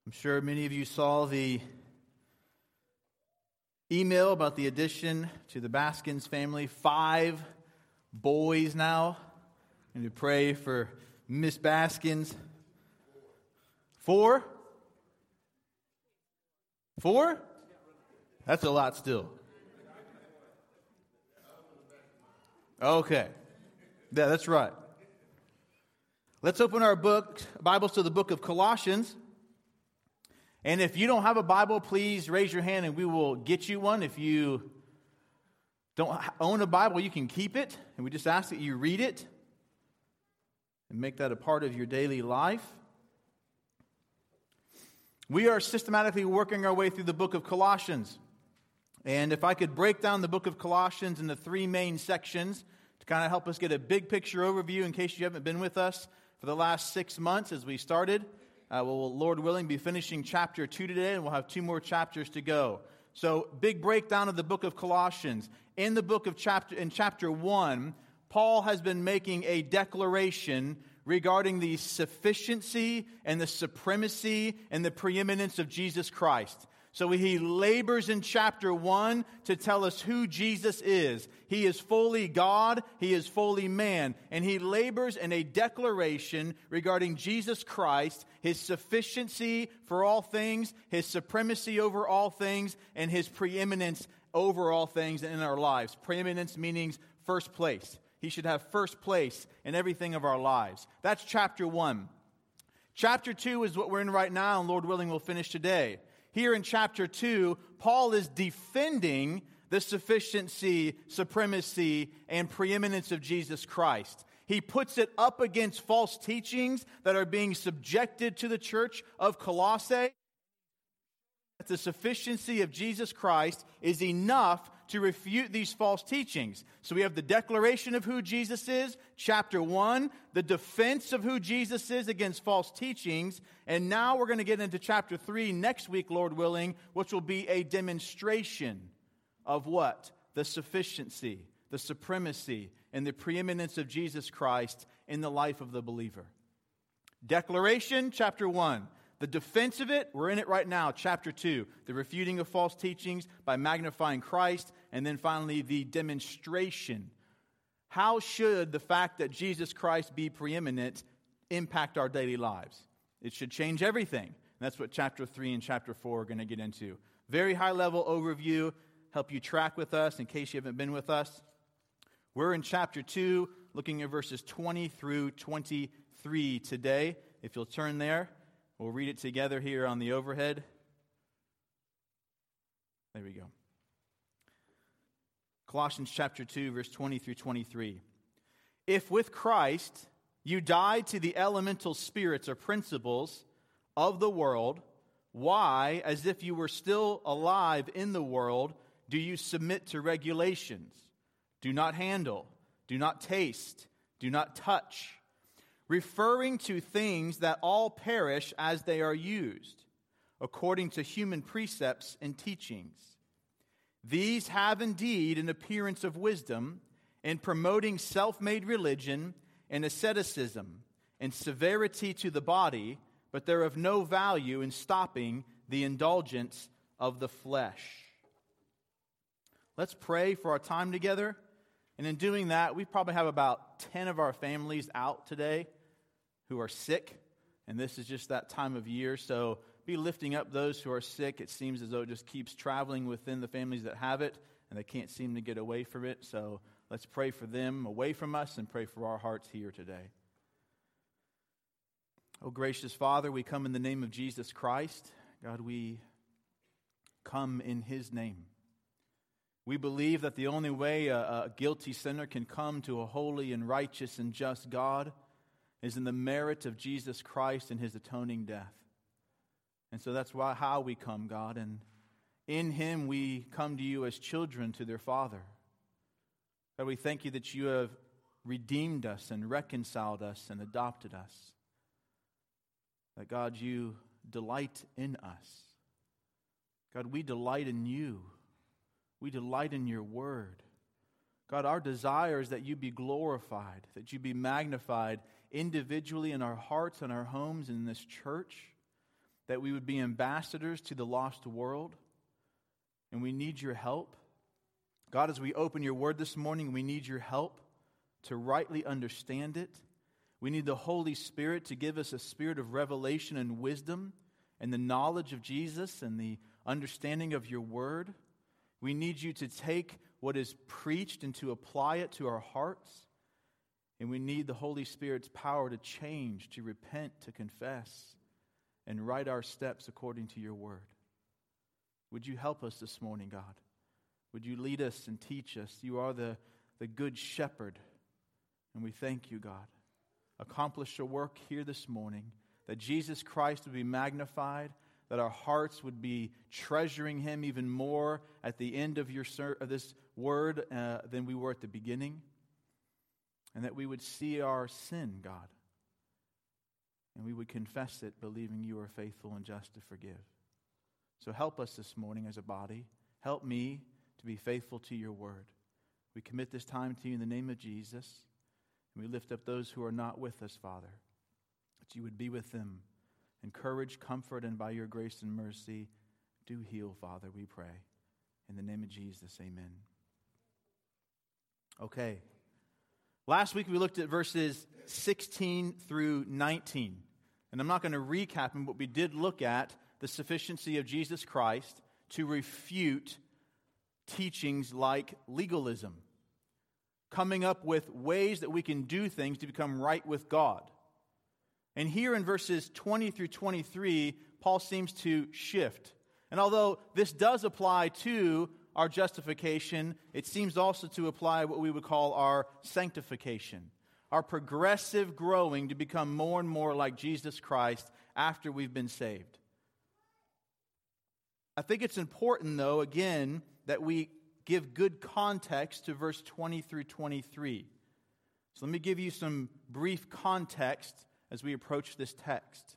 I'm sure many of you saw the email about the addition to the Baskins family. 5 boys now. And to pray for Miss Baskins. 4? 4? That's a lot still. Okay. Yeah, that's right. Let's open our Bibles to the book of Colossians. And if you don't have a Bible, please raise your hand and we will get you one. If you don't own a Bible, you can keep it. And we just ask that you read it and make that a part of your daily life. We are systematically working our way through the book of Colossians. And if I could break down the book of Colossians into 3 main sections to kind of help us get a big picture overview in case you haven't been with us for the last 6 months as we started. We'll, Lord willing, be finishing chapter 2 today, and we'll have 2 more chapters to go. So, big breakdown of the book of Colossians. In the book of chapter 1, Paul has been making a declaration regarding the sufficiency and the supremacy and the preeminence of Jesus Christ. So he labors in chapter 1 to tell us who Jesus is. He is fully God, he is fully man, and he labors in a declaration regarding Jesus Christ, his sufficiency for all things, his supremacy over all things, and his preeminence over all things in our lives. Preeminence meaning first place. He should have first place in everything of our lives. That's chapter 1. Chapter 2 is what we're in right now, and Lord willing, we'll finish today. Here in chapter 2, Paul is defending the sufficiency, supremacy, and preeminence of Jesus Christ. He puts it up against false teachings that are being subjected to the church of Colossae. The sufficiency of Jesus Christ is enough to refute these false teachings. So we have the declaration of who Jesus is, chapter 1, the defense of who Jesus is against false teachings, and now we're going to get into chapter 3 next week, Lord willing, which will be a demonstration of what? The sufficiency, the supremacy, and the preeminence of Jesus Christ in the life of the believer. Declaration, chapter 1. The defense of it, we're in it right now, chapter 2. The refuting of false teachings by magnifying Christ. And then finally, the demonstration. How should the fact that Jesus Christ be preeminent impact our daily lives? It should change everything. And that's what chapter 3 and chapter 4 are going to get into. Very high-level overview, help you track with us in case you haven't been with us. We're in chapter 2, looking at verses 20 through 23 today. If you'll turn there. We'll read it together here on the overhead. There we go. Colossians chapter 2, verse 20 through 23. If with Christ you died to the elemental spirits or principles of the world, why, as if you were still alive in the world, do you submit to regulations? Do not handle, do not taste, do not touch, referring to things that all perish as they are used, according to human precepts and teachings. These have indeed an appearance of wisdom in promoting self-made religion and asceticism and severity to the body, but they're of no value in stopping the indulgence of the flesh. Let's pray for our time together. And in doing that, we probably have about 10 of our families out today who are sick, and this is just that time of year, so be lifting up those who are sick. It seems as though it just keeps traveling within the families that have it, and they can't seem to get away from it, so let's pray for them away from us and pray for our hearts here today. Oh, gracious Father, we come in the name of Jesus Christ. God, we come in His name. We believe that the only way a guilty sinner can come to a holy and righteous and just God is in the merit of Jesus Christ and His atoning death. And so that's how we come, God. And in Him we come to You as children to their Father. God, we thank You that You have redeemed us and reconciled us and adopted us. That, God, You delight in us. God, we delight in You. We delight in Your Word. God, our desire is that You be glorified, that You be magnified individually in our hearts and our homes in this church, that we would be ambassadors to the lost world. And we need your help. God, as we open your word this morning, we need your help to rightly understand it. We need the Holy Spirit to give us a spirit of revelation and wisdom and the knowledge of Jesus and the understanding of your word. We need you to take what is preached and to apply it to our hearts. And we need the Holy Spirit's power to change, to repent, to confess, and right our steps according to your word. Would you help us this morning, God? Would you lead us and teach us? You are the good shepherd. And we thank you, God. Accomplish your work here this morning, that Jesus Christ would be magnified, that our hearts would be treasuring him even more at the end of this word than we were at the beginning, and that we would see our sin, God, and we would confess it, believing you are faithful and just to forgive. So help us this morning as a body. Help me to be faithful to your word. We commit this time to you in the name of Jesus. And we lift up those who are not with us, Father, that you would be with them. Encourage, comfort, and by your grace and mercy, do heal, Father, we pray. In the name of Jesus, amen. Okay. Last week we looked at verses 16 through 19. And I'm not going to recap them, but we did look at the sufficiency of Jesus Christ to refute teachings like legalism, coming up with ways that we can do things to become right with God. And here in verses 20 through 23, Paul seems to shift. And although this does apply to our justification, it seems also to apply what we would call our sanctification, our progressive growing to become more and more like Jesus Christ after we've been saved. I think it's important, though, again, that we give good context to verse 20 through 23. So let me give you some brief context as we approach this text.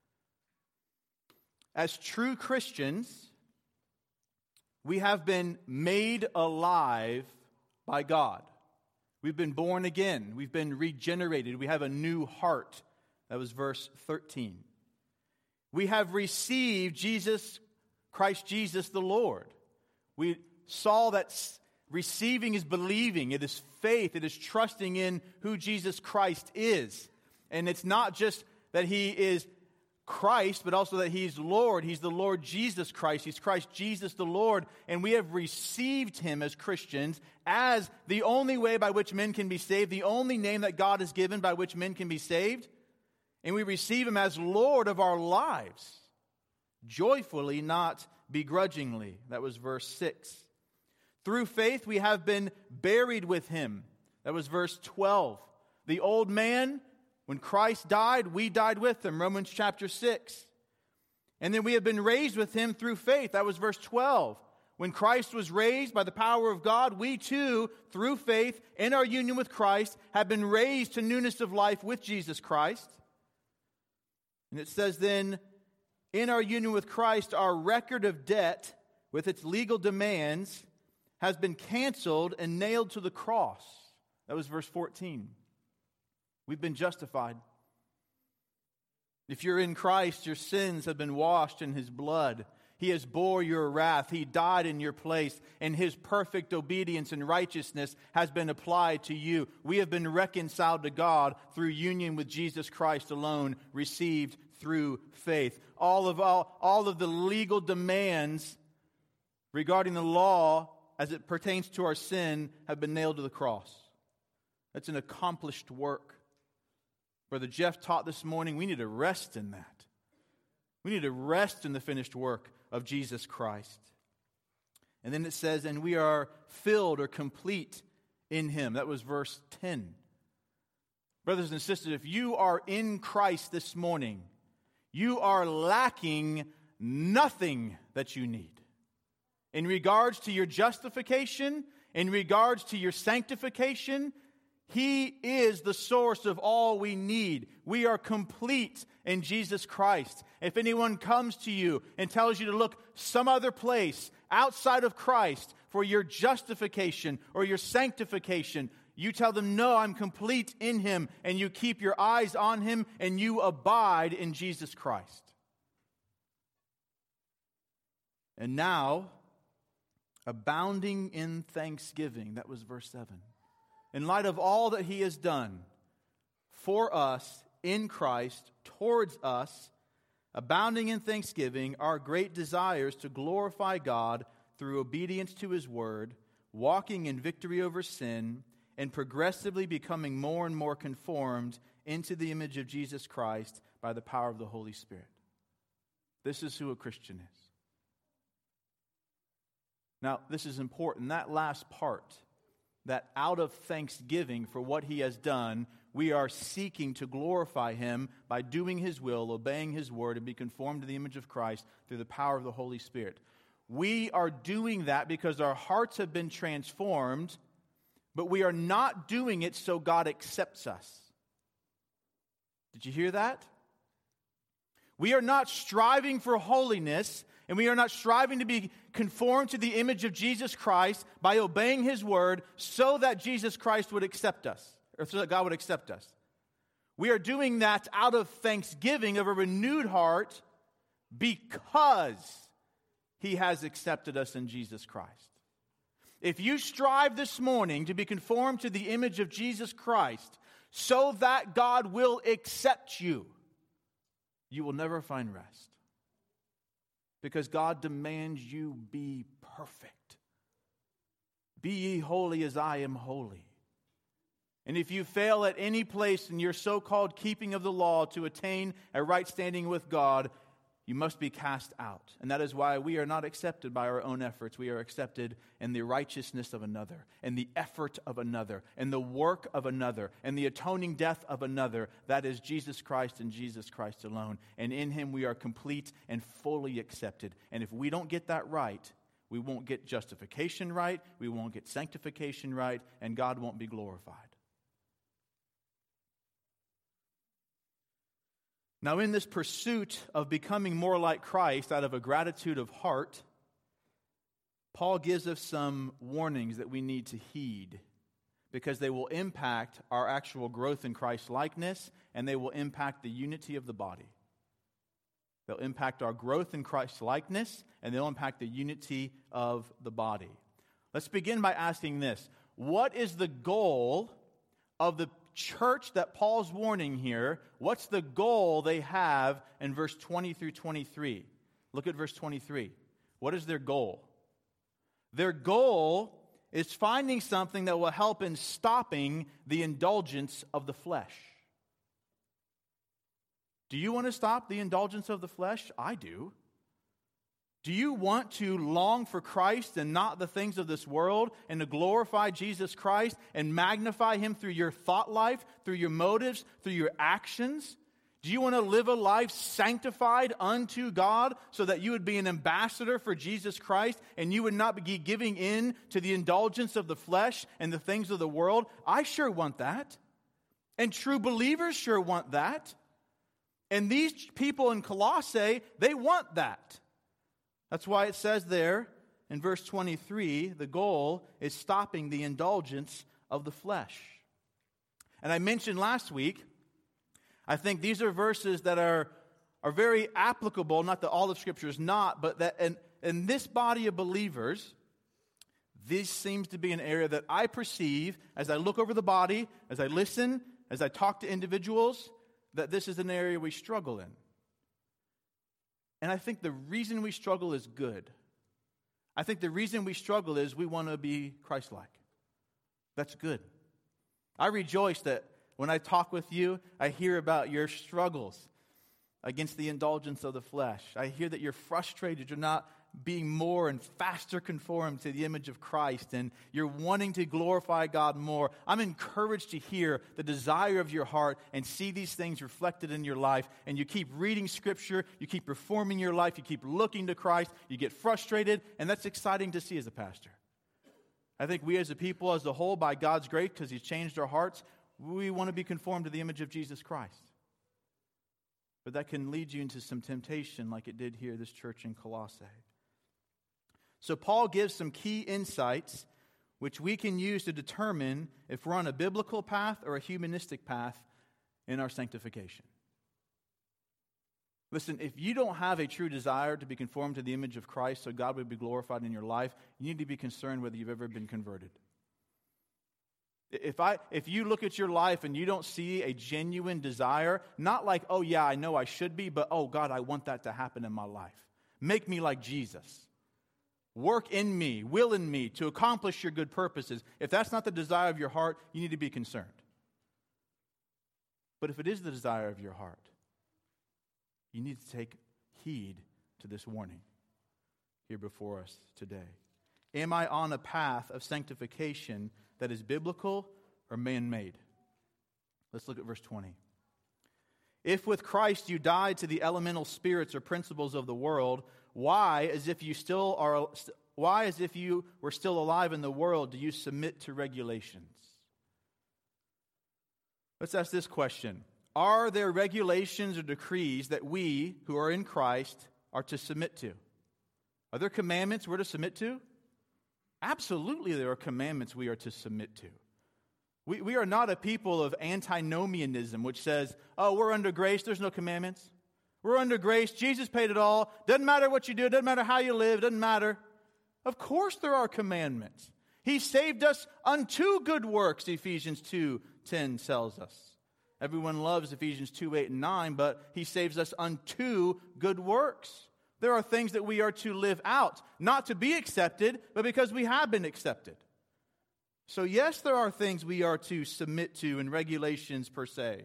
As true Christians, we have been made alive by God. We've been born again. We've been regenerated. We have a new heart. That was verse 13. We have received Christ Jesus the Lord. We saw that receiving is believing. It is faith. It is trusting in who Jesus Christ is. And it's not just that he is Christ, but also that he's Lord. He's the Lord Jesus Christ. He's Christ Jesus the Lord. And we have received him as Christians as the only way by which men can be saved, the only name that God has given by which men can be saved. And we receive him as Lord of our lives, joyfully, not begrudgingly. That was verse 6. Through faith we have been buried with him. That was verse 12. The old man, when Christ died, we died with him. Romans chapter 6. And then we have been raised with him through faith. That was verse 12. When Christ was raised by the power of God, we too, through faith in our union with Christ, have been raised to newness of life with Jesus Christ. And it says then, in our union with Christ, our record of debt with its legal demands has been canceled and nailed to the cross. That was verse 14. We've been justified. If you're in Christ, your sins have been washed in his blood. He has bore your wrath. He died in your place, and his perfect obedience and righteousness has been applied to you. We have been reconciled to God through union with Jesus Christ alone, received through faith. All of the legal demands regarding the law as it pertains to our sin have been nailed to the cross. That's an accomplished work. Brother Jeff taught this morning, we need to rest in that. We need to rest in the finished work of Jesus Christ. And then it says, and we are filled or complete in him. That was verse 10. Brothers and sisters, if you are in Christ this morning, you are lacking nothing that you need. In regards to your justification, in regards to your sanctification, he is the source of all we need. We are complete in Jesus Christ. If anyone comes to you and tells you to look some other place outside of Christ for your justification or your sanctification, you tell them, no, I'm complete in him, and you keep your eyes on him and you abide in Jesus Christ. And now, abounding in thanksgiving. That was verse 7. In light of all that He has done for us in Christ, towards us, abounding in thanksgiving, our great desire is to glorify God through obedience to His word, walking in victory over sin, and progressively becoming more and more conformed into the image of Jesus Christ by the power of the Holy Spirit. This is who a Christian is. Now, this is important. That last part, that out of thanksgiving for what He has done, we are seeking to glorify Him by doing His will, obeying His word, and be conformed to the image of Christ through the power of the Holy Spirit. We are doing that because our hearts have been transformed, but we are not doing it so God accepts us. Did you hear that? We are not striving for holiness, and we are not striving to be conformed to the image of Jesus Christ by obeying His word so that Jesus Christ would accept us, or so that God would accept us. We are doing that out of thanksgiving of a renewed heart because He has accepted us in Jesus Christ. If you strive this morning to be conformed to the image of Jesus Christ so that God will accept you, you will never find rest. Because God demands you be perfect. Be ye holy as I am holy. And if you fail at any place in your so-called keeping of the law to attain a right standing with God, you must be cast out. And that is why we are not accepted by our own efforts. We are accepted in the righteousness of another, in the effort of another, in the work of another, in the atoning death of another. That is Jesus Christ and Jesus Christ alone. And in Him we are complete and fully accepted. And if we don't get that right, we won't get justification right, we won't get sanctification right, and God won't be glorified. Now, in this pursuit of becoming more like Christ out of a gratitude of heart, Paul gives us some warnings that we need to heed because they will impact our actual growth in Christ's likeness and they will impact the unity of the body. They'll impact our growth in Christ's likeness and they'll impact the unity of the body. Let's begin by asking this. What is the goal of the church that Paul's warning here? What's the goal they have in verse 20 through 23? Look at verse 23. What is their goal? Their goal is finding something that will help in stopping the indulgence of the flesh. Do you want to stop the indulgence of the flesh? I do. Do you want to long for Christ and not the things of this world and to glorify Jesus Christ and magnify Him through your thought life, through your motives, through your actions? Do you want to live a life sanctified unto God so that you would be an ambassador for Jesus Christ and you would not be giving in to the indulgence of the flesh and the things of the world? I sure want that. And true believers sure want that. And these people in Colossae, they want that. That's why it says there in verse 23, the goal is stopping the indulgence of the flesh. And I mentioned last week, I think these are verses that are very applicable, not that all of Scripture is not, but that in this body of believers, this seems to be an area that I perceive as I look over the body, as I listen, as I talk to individuals, that this is an area we struggle in. And I think the reason we struggle is good. I think the reason we struggle is we want to be Christ-like. That's good. I rejoice that when I talk with you, I hear about your struggles against the indulgence of the flesh. I hear that you're frustrated. You're not being more and faster conformed to the image of Christ, and you're wanting to glorify God more. I'm encouraged to hear the desire of your heart and see these things reflected in your life, and you keep reading Scripture, you keep reforming your life, you keep looking to Christ, you get frustrated, and that's exciting to see as a pastor. I think we as a people as a whole, by God's grace, because He's changed our hearts, we want to be conformed to the image of Jesus Christ. But that can lead you into some temptation like it did here, this church in Colossae. So Paul gives some key insights which we can use to determine if we're on a biblical path or a humanistic path in our sanctification. Listen, if you don't have a true desire to be conformed to the image of Christ so God would be glorified in your life, you need to be concerned whether you've ever been converted. If you look at your life and you don't see a genuine desire, not like, oh yeah, I know I should be, but oh God, I want that to happen in my life. Make me like Jesus. Work in me, will in me to accomplish your good purposes. If that's not the desire of your heart, you need to be concerned. But if it is the desire of your heart, you need to take heed to this warning here before us today. Am I on a path of sanctification that is biblical or man-made? Let's look at verse 20. If with Christ you died to the elemental spirits or principles of the world, why, as if you were still alive in the world, do you submit to regulations? Let's ask this question. Are there regulations or decrees that we, who are in Christ, are to submit to? Are there commandments we're to submit to? Absolutely there are commandments we are to submit to. We are not a people of antinomianism, which says, oh, we're under grace, there's no commandments. We're under grace, Jesus paid it all. Doesn't matter what you do, doesn't matter how you live, doesn't matter. Of course there are commandments. He saved us unto good works, Ephesians 2:10 tells us. Everyone loves Ephesians 2:8 and 9, but He saves us unto good works. There are things that we are to live out, not to be accepted, but because we have been accepted. So yes, there are things we are to submit to and regulations per se.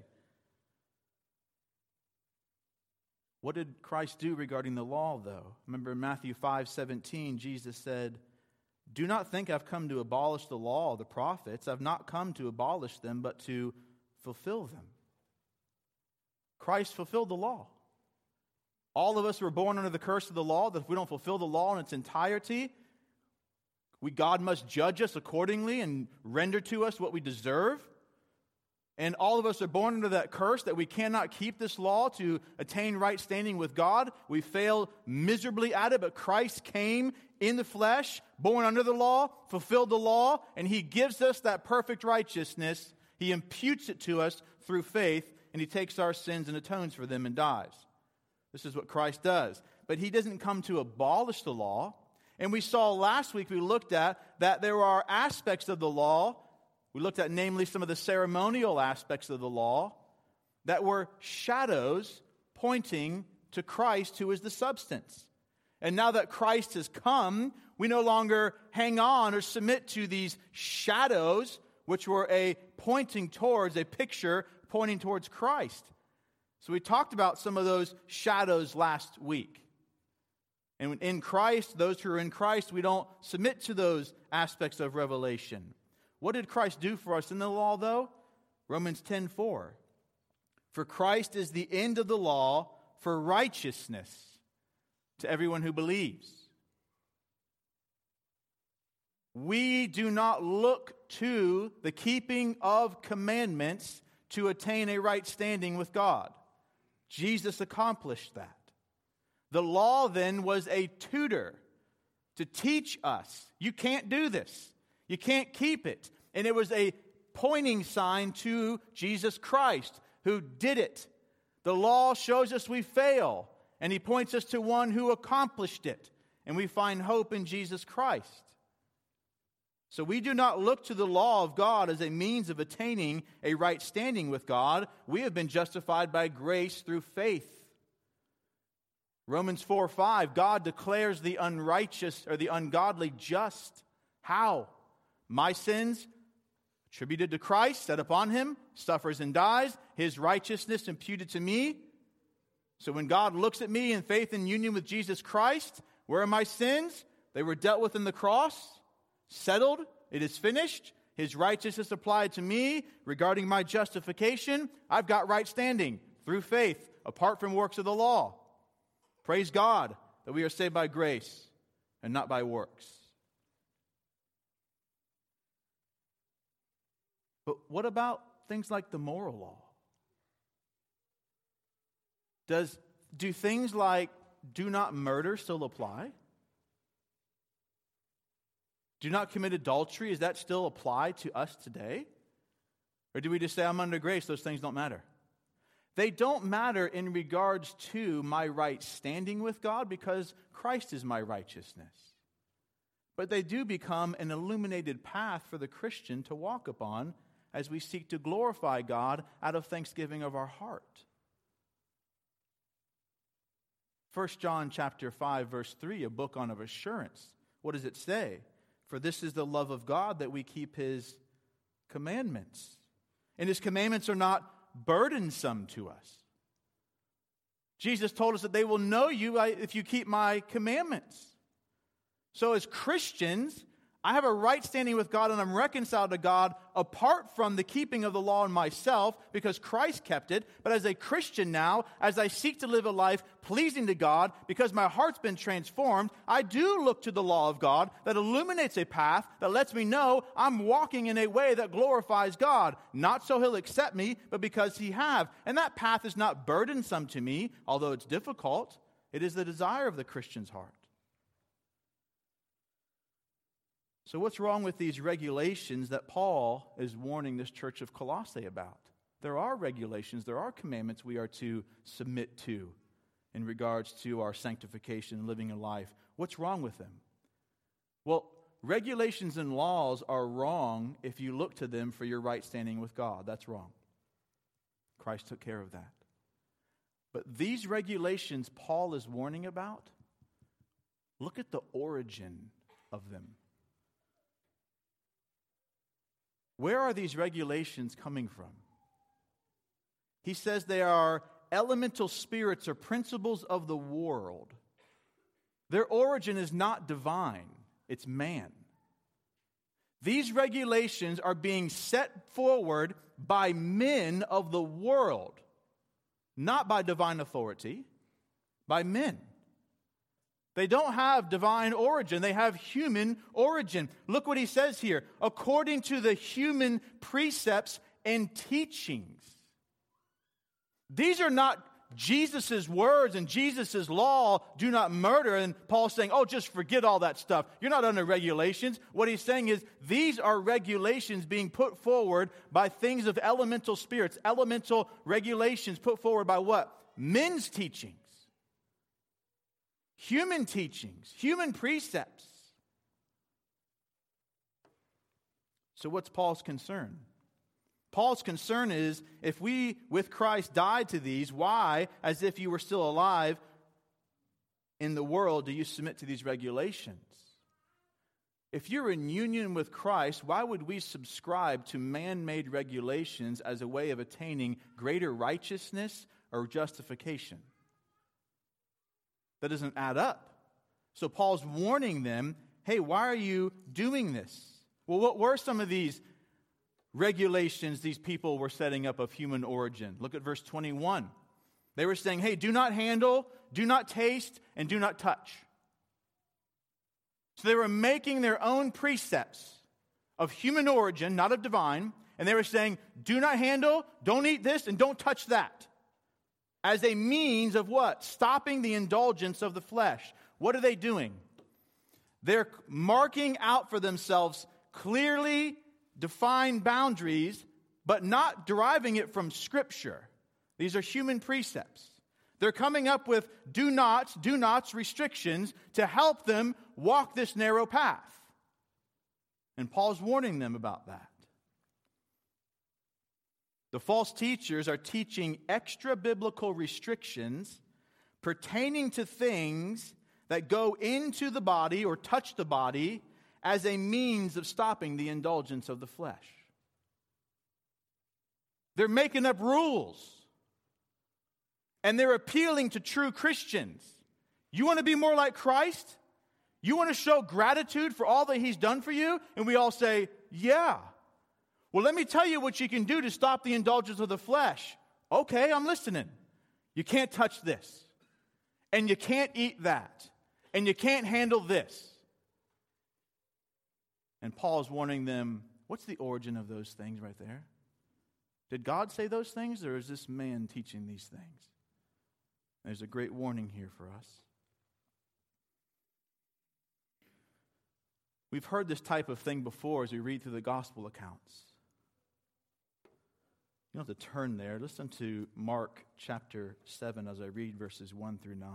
What did Christ do regarding the law, though? Remember in Matthew 5:17, Jesus said, do not think I've come to abolish the law or the prophets. I've not come to abolish them, but to fulfill them. Christ fulfilled the law. All of us were born under the curse of the law, that if we don't fulfill the law in its entirety, God must judge us accordingly and render to us what we deserve. And all of us are born under that curse that we cannot keep this law to attain right standing with God. We fail miserably at it, but Christ came in the flesh, born under the law, fulfilled the law, and He gives us that perfect righteousness. He imputes it to us through faith, and He takes our sins and atones for them and dies. This is what Christ does. But He doesn't come to abolish the law. And we saw last week, we looked at that there are aspects of the law. We looked at namely some of the ceremonial aspects of the law that were shadows pointing to Christ, who is the substance. And now that Christ has come, we no longer hang on or submit to these shadows, which were a picture pointing towards Christ. So we talked about some of those shadows last week. And in Christ, those who are in Christ, we don't submit to those aspects of revelation. What did Christ do for us in the law, though? Romans 10:4. For Christ is the end of the law for righteousness to everyone who believes. We do not look to the keeping of commandments to attain a right standing with God. Jesus accomplished that. The law then was a tutor to teach us. You can't do this. You can't keep it. And it was a pointing sign to Jesus Christ who did it. The law shows us we fail, and He points us to one who accomplished it. And we find hope in Jesus Christ. So we do not look to the law of God as a means of attaining a right standing with God. We have been justified by grace through faith. Romans 4:5, God declares the unrighteous or the ungodly just. How? My sins, attributed to Christ, set upon Him, suffers and dies, His righteousness imputed to me. So when God looks at me in faith and union with Jesus Christ, where are my sins? They were dealt with in the cross, settled, it is finished. His righteousness applied to me regarding my justification. I've got right standing through faith, apart from works of the law. Praise God that we are saved by grace and not by works. But what about things like the moral law? Do things like do not murder still apply? Do not commit adultery, does that still apply to us today? Or do we just say, I'm under grace, those things don't matter? They don't matter in regards to my right standing with God because Christ is my righteousness. But they do become an illuminated path for the Christian to walk upon as we seek to glorify God out of thanksgiving of our heart. 1 John chapter 5, verse 3, a book on of assurance. What does it say? For this is the love of God, that we keep His commandments. And His commandments are not burdensome to us. Jesus told us that they will know you if you keep my commandments. So as Christians, I have a right standing with God and I'm reconciled to God apart from the keeping of the law in myself because Christ kept it. But as a Christian now, as I seek to live a life pleasing to God because my heart's been transformed, I do look to the law of God that illuminates a path that lets me know I'm walking in a way that glorifies God. Not so He'll accept me, but because He have. And that path is not burdensome to me, although it's difficult. It is the desire of the Christian's heart. So what's wrong with these regulations that Paul is warning this church of Colossae about? There are regulations, there are commandments we are to submit to in regards to our sanctification and living a life. What's wrong with them? Well, regulations and laws are wrong if you look to them for your right standing with God. That's wrong. Christ took care of that. But these regulations Paul is warning about, look at the origin of them. Where are these regulations coming from? He says they are elemental spirits or principles of the world. Their origin is not divine, it's man. These regulations are being set forward by men of the world, not by divine authority, by men. They don't have divine origin. They have human origin. Look what he says here. According to the human precepts and teachings. These are not Jesus' words and Jesus' law, do not murder. And Paul's saying, oh, just forget all that stuff. You're not under regulations. What he's saying is these are regulations being put forward by things of elemental spirits. Elemental regulations put forward by what? Men's teachings. Human teachings, human precepts. So what's Paul's concern? Paul's concern is, if we, with Christ, died to these, why, as if you were still alive in the world, do you submit to these regulations? If you're in union with Christ, why would we subscribe to man-made regulations as a way of attaining greater righteousness or justification? That doesn't add up. So Paul's warning them, hey, why are you doing this? Well, what were some of these regulations these people were setting up of human origin? Look at verse 21. They were saying, hey, do not handle, do not taste, and do not touch. So they were making their own precepts of human origin, not of divine, and they were saying, do not handle, don't eat this, and don't touch that. As a means of what? Stopping the indulgence of the flesh. What are they doing? They're marking out for themselves clearly defined boundaries, but not deriving it from Scripture. These are human precepts. They're coming up with do nots, restrictions to help them walk this narrow path. And Paul's warning them about that. The false teachers are teaching extra biblical restrictions pertaining to things that go into the body or touch the body as a means of stopping the indulgence of the flesh. They're making up rules. And they're appealing to true Christians. You want to be more like Christ? You want to show gratitude for all that He's done for you? And we all say, yeah. Well, let me tell you what you can do to stop the indulgence of the flesh. Okay, I'm listening. You can't touch this. And you can't eat that. And you can't handle this. And Paul's warning them, what's the origin of those things right there? Did God say those things, or is this man teaching these things? There's a great warning here for us. We've heard this type of thing before as we read through the gospel accounts. You don't have to turn there. Listen to Mark chapter 7 as I read verses 1 through 9.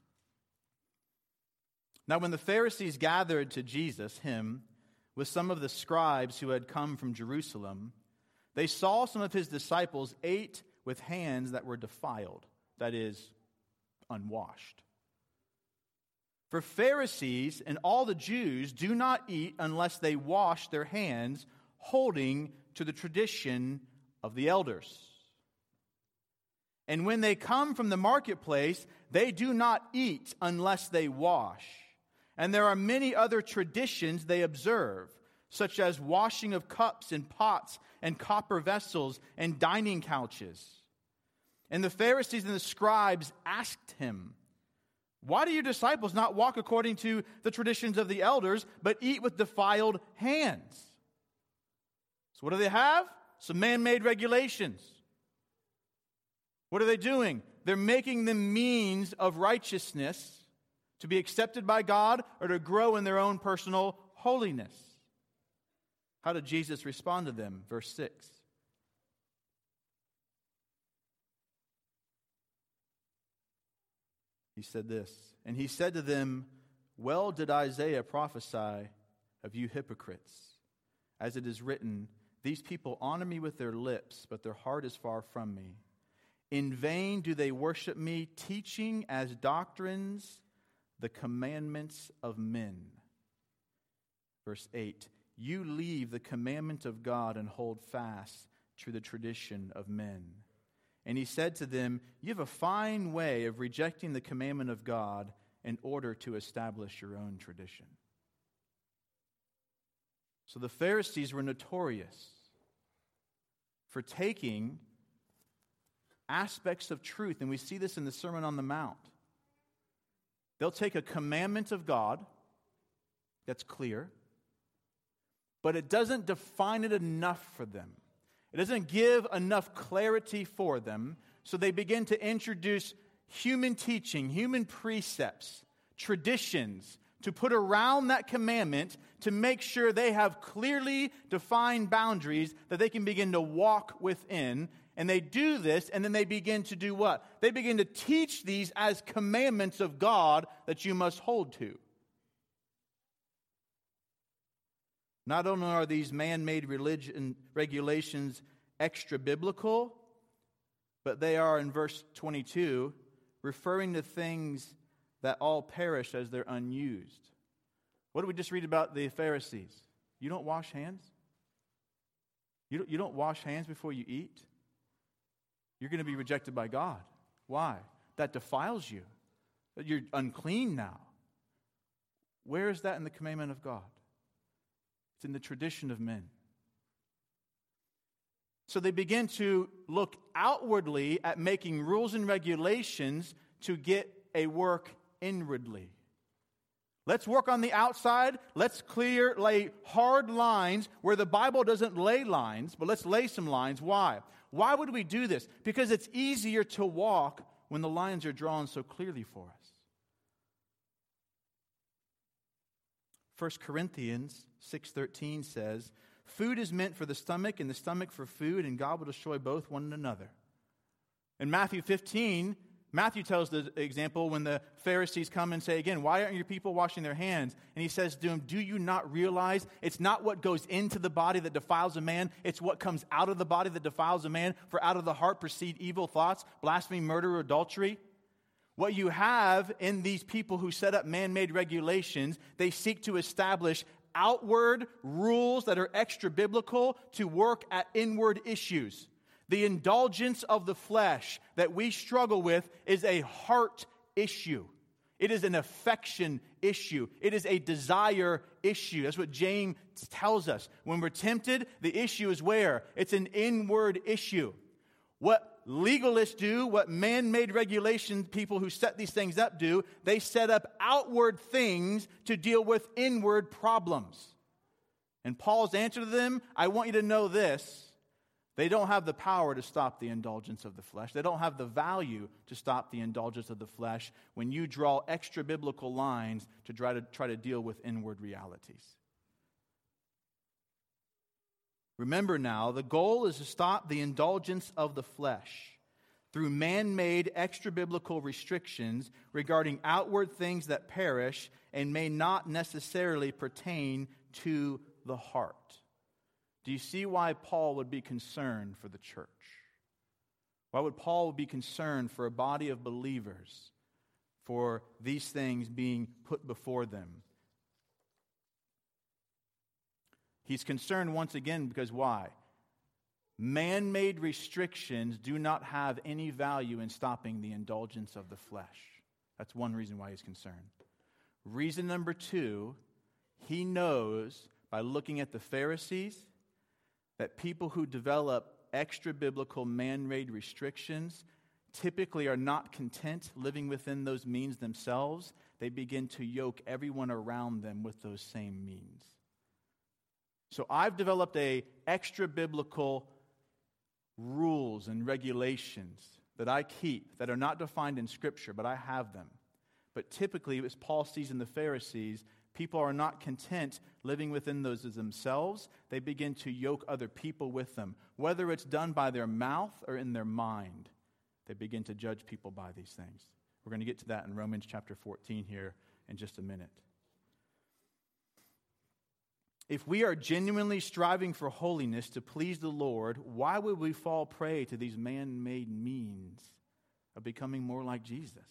Now when the Pharisees gathered to Jesus, him, with some of the scribes who had come from Jerusalem, they saw some of his disciples ate with hands that were defiled, that is, unwashed. For Pharisees and all the Jews do not eat unless they wash their hands, holding to the tradition of the elders. And when they come from the marketplace, they do not eat unless they wash. And there are many other traditions they observe, such as washing of cups and pots and copper vessels and dining couches. And the Pharisees and the scribes asked him, "Why do your disciples not walk according to the traditions of the elders, but eat with defiled hands?" So what do they have? Some man-made regulations. What are they doing? They're making them means of righteousness to be accepted by God or to grow in their own personal holiness. How did Jesus respond to them? Verse 6. He said this, and he said to them, "Well did Isaiah prophesy of you hypocrites, as it is written, 'These people honor me with their lips, but their heart is far from me. In vain do they worship me, teaching as doctrines the commandments of men.'" Verse 8, "You leave the commandment of God and hold fast to the tradition of men." And he said to them, "You have a fine way of rejecting the commandment of God in order to establish your own tradition." So the Pharisees were notorious for taking aspects of truth, and we see this in the Sermon on the Mount. They'll take a commandment of God that's clear, but it doesn't define it enough for them. It doesn't give enough clarity for them, so they begin to introduce human teaching, human precepts, traditions to put around that commandment to make sure they have clearly defined boundaries that they can begin to walk within. And they do this, and then they begin to do what? They begin to teach these as commandments of God that you must hold to. Not only are these man-made religion regulations extra-biblical, but they are, in verse 22, referring to things that all perish as they're unused. What did we just read about the Pharisees? You don't wash hands? You don't wash hands before you eat? You're going to be rejected by God. Why? That defiles you. You're unclean now. Where is that in the commandment of God? It's in the tradition of men. So they begin to look outwardly at making rules and regulations to get a work inwardly. Let's work on the outside. Let's lay hard lines where the Bible doesn't lay lines, but let's lay some lines. Why? Why would we do this? Because it's easier to walk when the lines are drawn so clearly for us. 1 Corinthians 6:13 says, "Food is meant for the stomach, and the stomach for food, and God will destroy both one another." In Matthew 15, Matthew tells the example when the Pharisees come and say again, "Why aren't your people washing their hands?" And he says to them, "Do you not realize it's not what goes into the body that defiles a man, it's what comes out of the body that defiles a man? For out of the heart proceed evil thoughts, blasphemy, murder, adultery." What you have in these people who set up man-made regulations, they seek to establish outward rules that are extra-biblical to work at inward issues. The indulgence of the flesh that we struggle with is a heart issue. It is an affection issue. It is a desire issue. That's what James tells us. When we're tempted, the issue is where? It's an inward issue. What legalists do, what man-made regulation people who set these things up do, they set up outward things to deal with inward problems. And Paul's answer to them, I want you to know this: they don't have the power to stop the indulgence of the flesh. They don't have the value to stop the indulgence of the flesh when you draw extra biblical lines to try to deal with inward realities. Remember now, the goal is to stop the indulgence of the flesh through man-made extra-biblical restrictions regarding outward things that perish and may not necessarily pertain to the heart. Do you see why Paul would be concerned for the church? Why would Paul be concerned for a body of believers for these things being put before them? He's concerned once again because why? Man-made restrictions do not have any value in stopping the indulgence of the flesh. That's one reason why he's concerned. Reason number two, he knows by looking at the Pharisees that people who develop extra-biblical man-made restrictions typically are not content living within those means themselves. They begin to yoke everyone around them with those same means. So I've developed a extra-biblical rules and regulations that I keep that are not defined in Scripture, but I have them. But typically, as Paul sees in the Pharisees, people are not content living within those as themselves. They begin to yoke other people with them. Whether it's done by their mouth or in their mind, they begin to judge people by these things. We're going to get to that in Romans chapter 14 here in just a minute. If we are genuinely striving for holiness to please the Lord, why would we fall prey to these man-made means of becoming more like Jesus?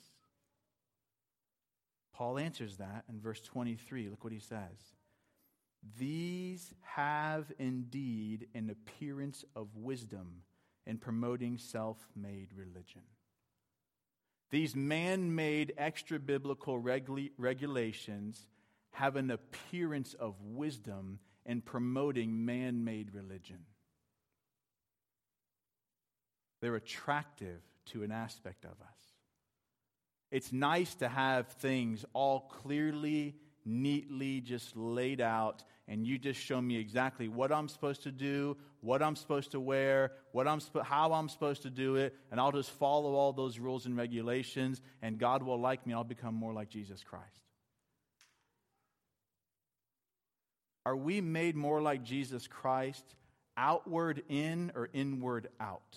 Paul answers that in verse 23. Look what he says. These have indeed an appearance of wisdom in promoting self-made religion. These man-made extra-biblical regulations have an appearance of wisdom in promoting man-made religion. They're attractive to an aspect of us. It's nice to have things all clearly, neatly just laid out, and you just show me exactly what I'm supposed to do, what I'm supposed to wear, how I'm supposed to do it, and I'll just follow all those rules and regulations, and God will like me. I'll become more like Jesus Christ. Are we made more like Jesus Christ outward in or inward out?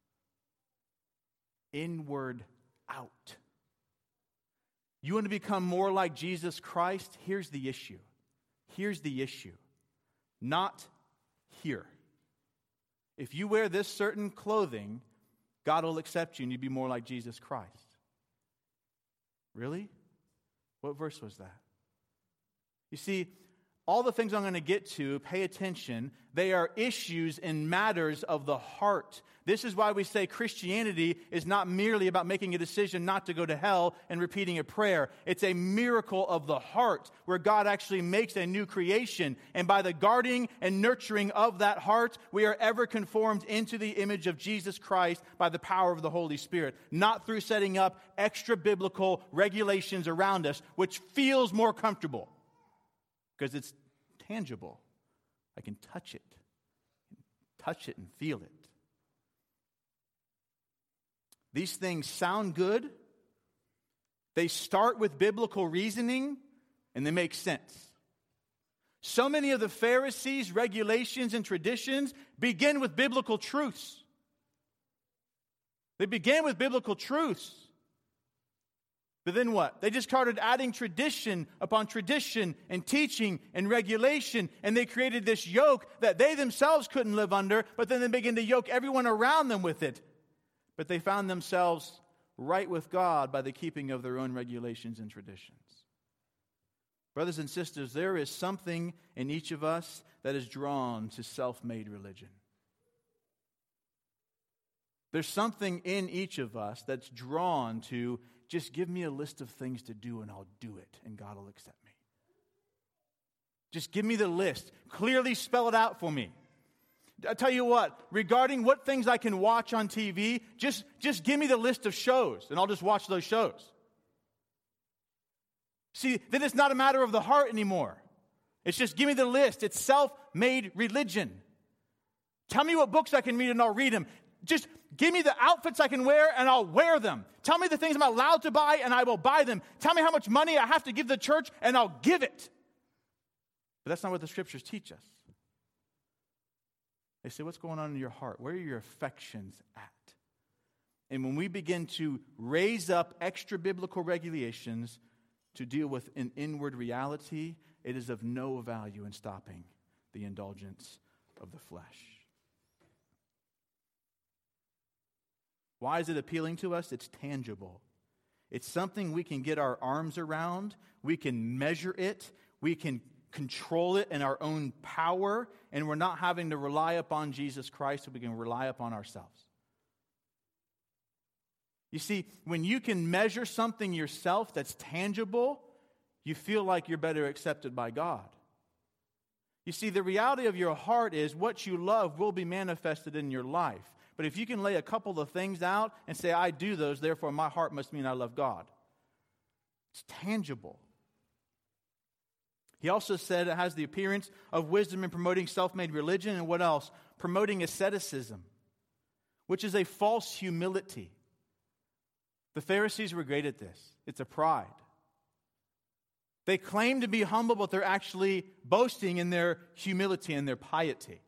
Inward out. You want to become more like Jesus Christ? Here's the issue. Here's the issue. Not here. If you wear this certain clothing, God will accept you and you'll be more like Jesus Christ. Really? What verse was that? You see, all the things I'm going to get to, pay attention, they are issues and matters of the heart. This is why we say Christianity is not merely about making a decision not to go to hell and repeating a prayer. It's a miracle of the heart where God actually makes a new creation. And by the guarding and nurturing of that heart, we are ever conformed into the image of Jesus Christ by the power of the Holy Spirit. Not through setting up extra biblical regulations around us, which feels more comfortable. Because it's tangible. I can touch it and feel it. These things sound good. They start with biblical reasoning, and they make sense. So many of the Pharisees' regulations and traditions begin with biblical truths. They began with biblical truths. But then what? They just started adding tradition upon tradition and teaching and regulation, and they created this yoke that they themselves couldn't live under, but then they began to yoke everyone around them with it. But they found themselves right with God by the keeping of their own regulations and traditions. Brothers and sisters, there is something in each of us that is drawn to self-made religion. There's something in each of us that's drawn to just give me a list of things to do and I'll do it and God will accept me. Just give me the list. Clearly spell it out for me. I tell you what, regarding what things I can watch on TV, just give me the list of shows and I'll just watch those shows. See, then it's not a matter of the heart anymore. It's just give me the list. It's self-made religion. Tell me what books I can read and I'll read them. Just give me the outfits I can wear and I'll wear them. Tell me the things I'm allowed to buy and I will buy them. Tell me how much money I have to give the church and I'll give it. But that's not what the scriptures teach us. They say, what's going on in your heart? Where are your affections at? And when we begin to raise up extra biblical regulations to deal with an inward reality, it is of no value in stopping the indulgence of the flesh. Why is it appealing to us? It's tangible. It's something we can get our arms around. We can measure it. We can control it in our own power. And we're not having to rely upon Jesus Christ, so we can rely upon ourselves. You see, when you can measure something yourself that's tangible, you feel like you're better accepted by God. You see, the reality of your heart is what you love will be manifested in your life. But if you can lay a couple of things out and say, I do those, therefore my heart must mean I love God. It's tangible. He also said it has the appearance of wisdom in promoting self-made religion, and what else? Promoting asceticism, which is a false humility. The Pharisees were great at this. It's a pride. They claim to be humble, but they're actually boasting in their humility and their piety.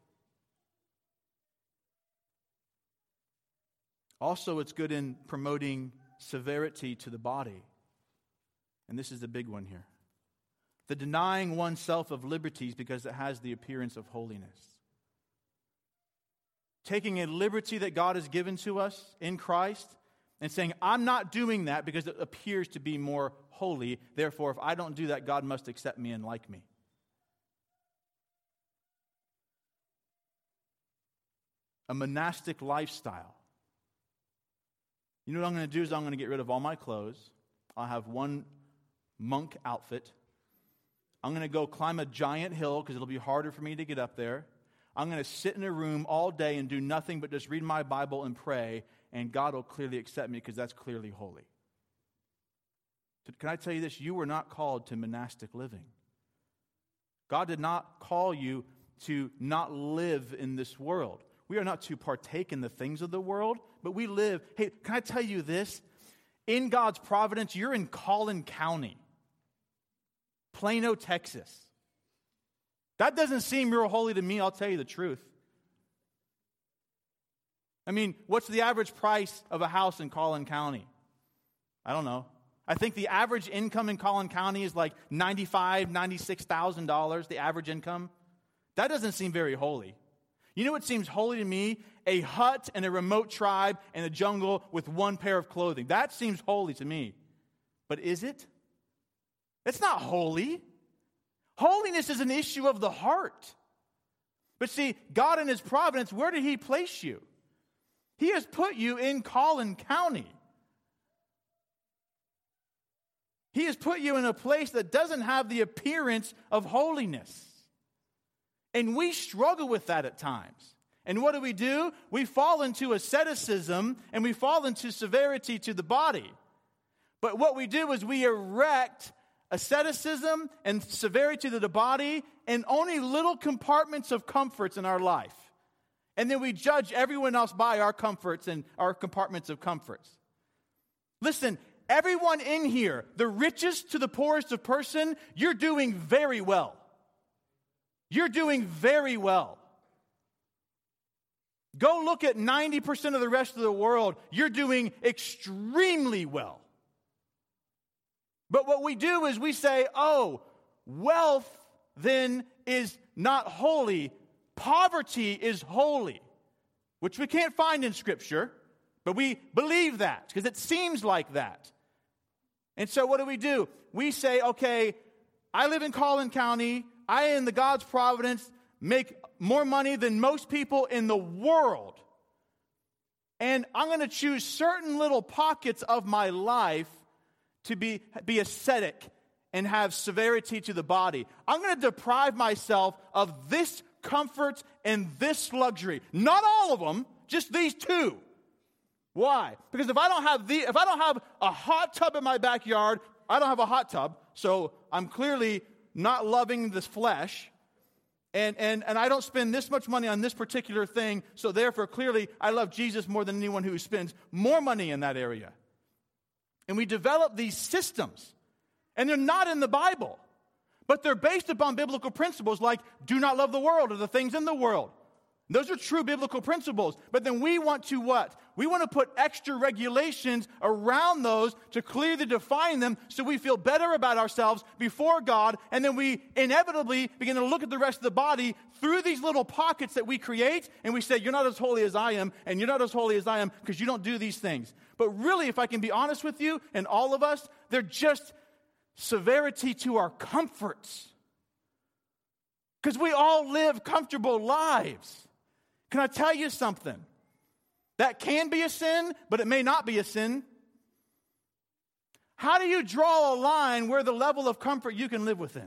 Also, it's good in promoting severity to the body. And this is the big one here. The denying oneself of liberties because it has the appearance of holiness. Taking a liberty that God has given to us in Christ and saying, I'm not doing that because it appears to be more holy. Therefore, if I don't do that, God must accept me and like me. A monastic lifestyle. You know what I'm going to do is I'm going to get rid of all my clothes. I'll have one monk outfit. I'm going to go climb a giant hill because it'll be harder for me to get up there. I'm going to sit in a room all day and do nothing but just read my Bible and pray, and God will clearly accept me because that's clearly holy. Can I tell you this? You were not called to monastic living. God did not call you to not live in this world. We are not to partake in the things of the world, but we live. Hey, can I tell you this? In God's providence, you're in Collin County, Plano, Texas. That doesn't seem real holy to me, I'll tell you the truth. I mean, what's the average price of a house in Collin County? I don't know. I think the average income in Collin County is like $95,000, $96,000, the average income. That doesn't seem very holy. You know what seems holy to me? A hut in a remote tribe in a jungle with one pair of clothing. That seems holy to me. But is it? It's not holy. Holiness is an issue of the heart. But see, God in His providence, where did He place you? He has put you in Collin County. He has put you in a place that doesn't have the appearance of holiness. And we struggle with that at times. And what do? We fall into asceticism and we fall into severity to the body. But what we do is we erect asceticism and severity to the body in only little compartments of comforts in our life. And then we judge everyone else by our comforts and our compartments of comforts. Listen, everyone in here, the richest to the poorest of person, you're doing very well. You're doing very well. Go look at 90% of the rest of the world. You're doing extremely well. But what we do is we say, oh, wealth then is not holy. Poverty is holy, which we can't find in Scripture, but we believe that because it seems like that. And so what do? We say, okay, I live in Collin County. I, in the God's providence, make more money than most people in the world. And I'm going to choose certain little pockets of my life to be ascetic and have severity to the body. I'm going to deprive myself of this comfort and this luxury. Not all of them, just these two. Why? Because if I don't have a hot tub in my backyard, I don't have a hot tub, so I'm clearly not loving this flesh, and I don't spend this much money on this particular thing, so therefore clearly I love Jesus more than anyone who spends more money in that area. And we develop these systems, and they're not in the Bible, but they're based upon biblical principles like do not love the world or the things in the world. Those are true biblical principles. But then we want to what? We want to put extra regulations around those to clearly define them so we feel better about ourselves before God. And then we inevitably begin to look at the rest of the body through these little pockets that we create. And we say, you're not as holy as I am, and you're not as holy as I am because you don't do these things. But really, if I can be honest with you and all of us, they're just severity to our comforts. Because we all live comfortable lives. Can I tell you something? That can be a sin, but it may not be a sin. How do you draw a line where the level of comfort you can live within?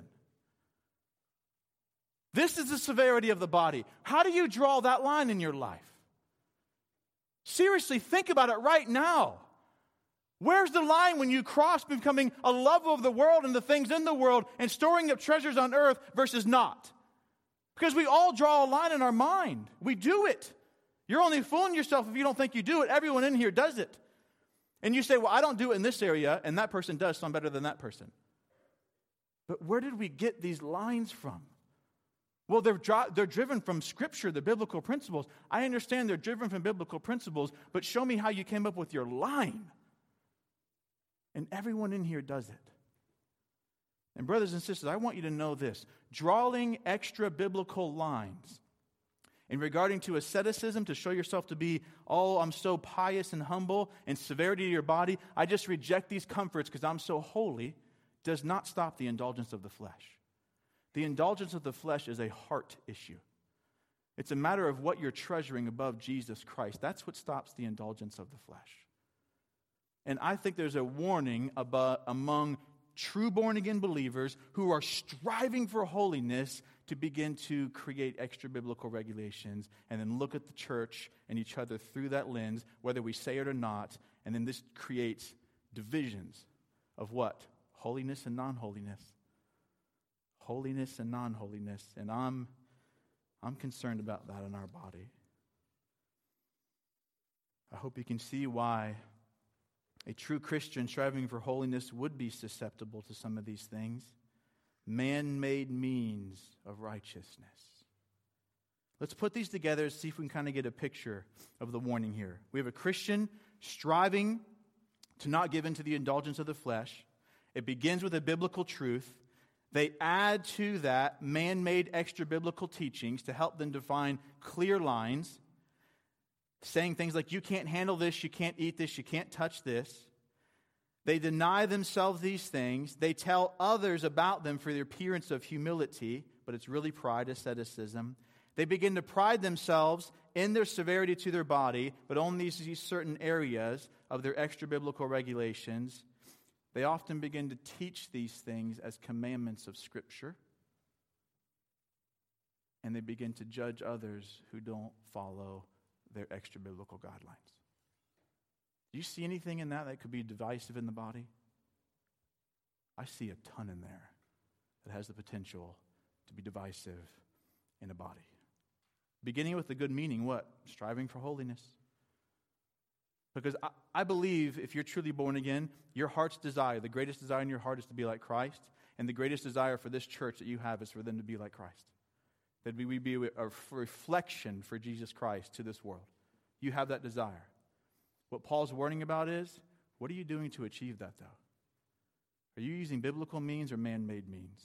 This is the severity of the body. How do you draw that line in your life? Seriously, think about it right now. Where's the line when you cross becoming a lover of the world and the things in the world and storing up treasures on earth versus not? Because we all draw a line in our mind. We do it. You're only fooling yourself if you don't think you do it. Everyone in here does it. And you say, well, I don't do it in this area, and that person does, so I'm better than that person. But where did we get these lines from? Well, they're driven from Scripture, the biblical principles. I understand they're driven from biblical principles, but show me how you came up with your line. And everyone in here does it. And brothers and sisters, I want you to know this. Drawing extra biblical lines in regarding to asceticism, to show yourself to be, oh, I'm so pious and humble, and severity to your body, I just reject these comforts because I'm so holy, does not stop the indulgence of the flesh. The indulgence of the flesh is a heart issue. It's a matter of what you're treasuring above Jesus Christ. That's what stops the indulgence of the flesh. And I think there's a warning among true born-again believers who are striving for holiness to begin to create extra biblical regulations and then look at the church and each other through that lens, whether we say it or not, and then this creates divisions of what? Holiness and non-holiness. Holiness and non-holiness. And I'm concerned about that in our body. I hope you can see why a true Christian striving for holiness would be susceptible to some of these things. Man-made means of righteousness. Let's put these together and see if we can kind of get a picture of the warning here. We have a Christian striving to not give in to the indulgence of the flesh. It begins with a biblical truth. They add to that man-made extra biblical teachings to help them define clear lines, saying things like, you can't handle this, you can't eat this, you can't touch this. They deny themselves these things. They tell others about them for their appearance of humility, but it's really pride, asceticism. They begin to pride themselves in their severity to their body, but only these certain areas of their extra biblical regulations. They often begin to teach these things as commandments of Scripture. And they begin to judge others who don't follow their extra biblical guidelines. Do you see anything in that could be divisive in the body? I see a ton in there that has the potential to be divisive in a body. Beginning with the good meaning, what? Striving for holiness. Because I believe if you're truly born again, your heart's desire, the greatest desire in your heart is to be like Christ, and the greatest desire for this church that you have is for them to be like Christ. That we be a reflection for Jesus Christ to this world. You have that desire. What Paul's warning about is, what are you doing to achieve that, though? Are you using biblical means or man-made means?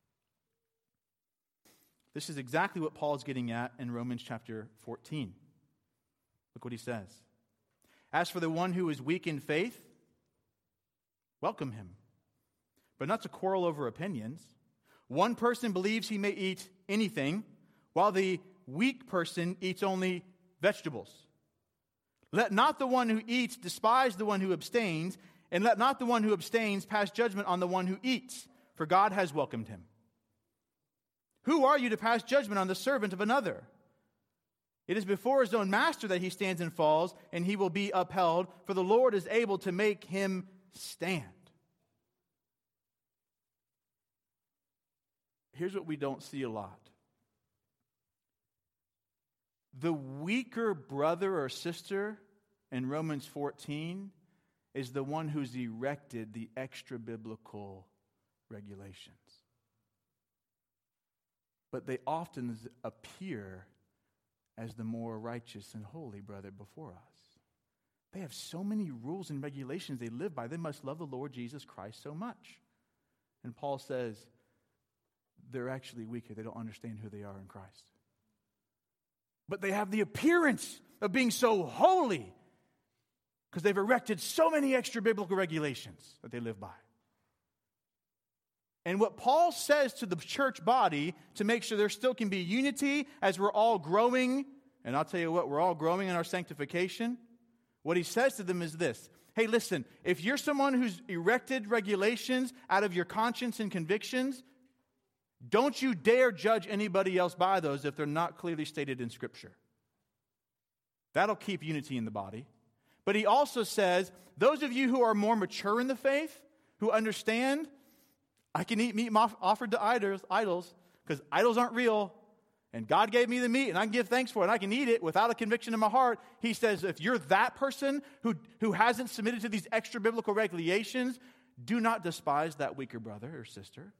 This is exactly what Paul is getting at in Romans chapter 14. Look what he says. As for the one who is weak in faith, welcome him, but not to quarrel over opinions. One person believes he may eat anything, while the weak person eats only vegetables. Let not the one who eats despise the one who abstains, and let not the one who abstains pass judgment on the one who eats, for God has welcomed him. Who are you to pass judgment on the servant of another? It is before his own master that he stands and falls, and he will be upheld, for the Lord is able to make him stand. Here's what we don't see a lot. The weaker brother or sister in Romans 14 is the one who's erected the extra biblical regulations. But they often appear as the more righteous and holy brother before us. They have so many rules and regulations they live by. They must love the Lord Jesus Christ so much. And Paul says they're actually weaker. They don't understand who they are in Christ. But they have the appearance of being so holy because they've erected so many extra biblical regulations that they live by. And what Paul says to the church body to make sure there still can be unity as we're all growing, and I'll tell you what, we're all growing in our sanctification. What he says to them is this: hey, listen, if you're someone who's erected regulations out of your conscience and convictions, don't you dare judge anybody else by those if they're not clearly stated in Scripture. That'll keep unity in the body. But he also says, those of you who are more mature in the faith, who understand, I can eat meat offered to idols, because idols aren't real, and God gave me the meat, and I can give thanks for it, and I can eat it without a conviction in my heart. He says, if you're that person who hasn't submitted to these extra biblical regulations, do not despise that weaker brother or sister.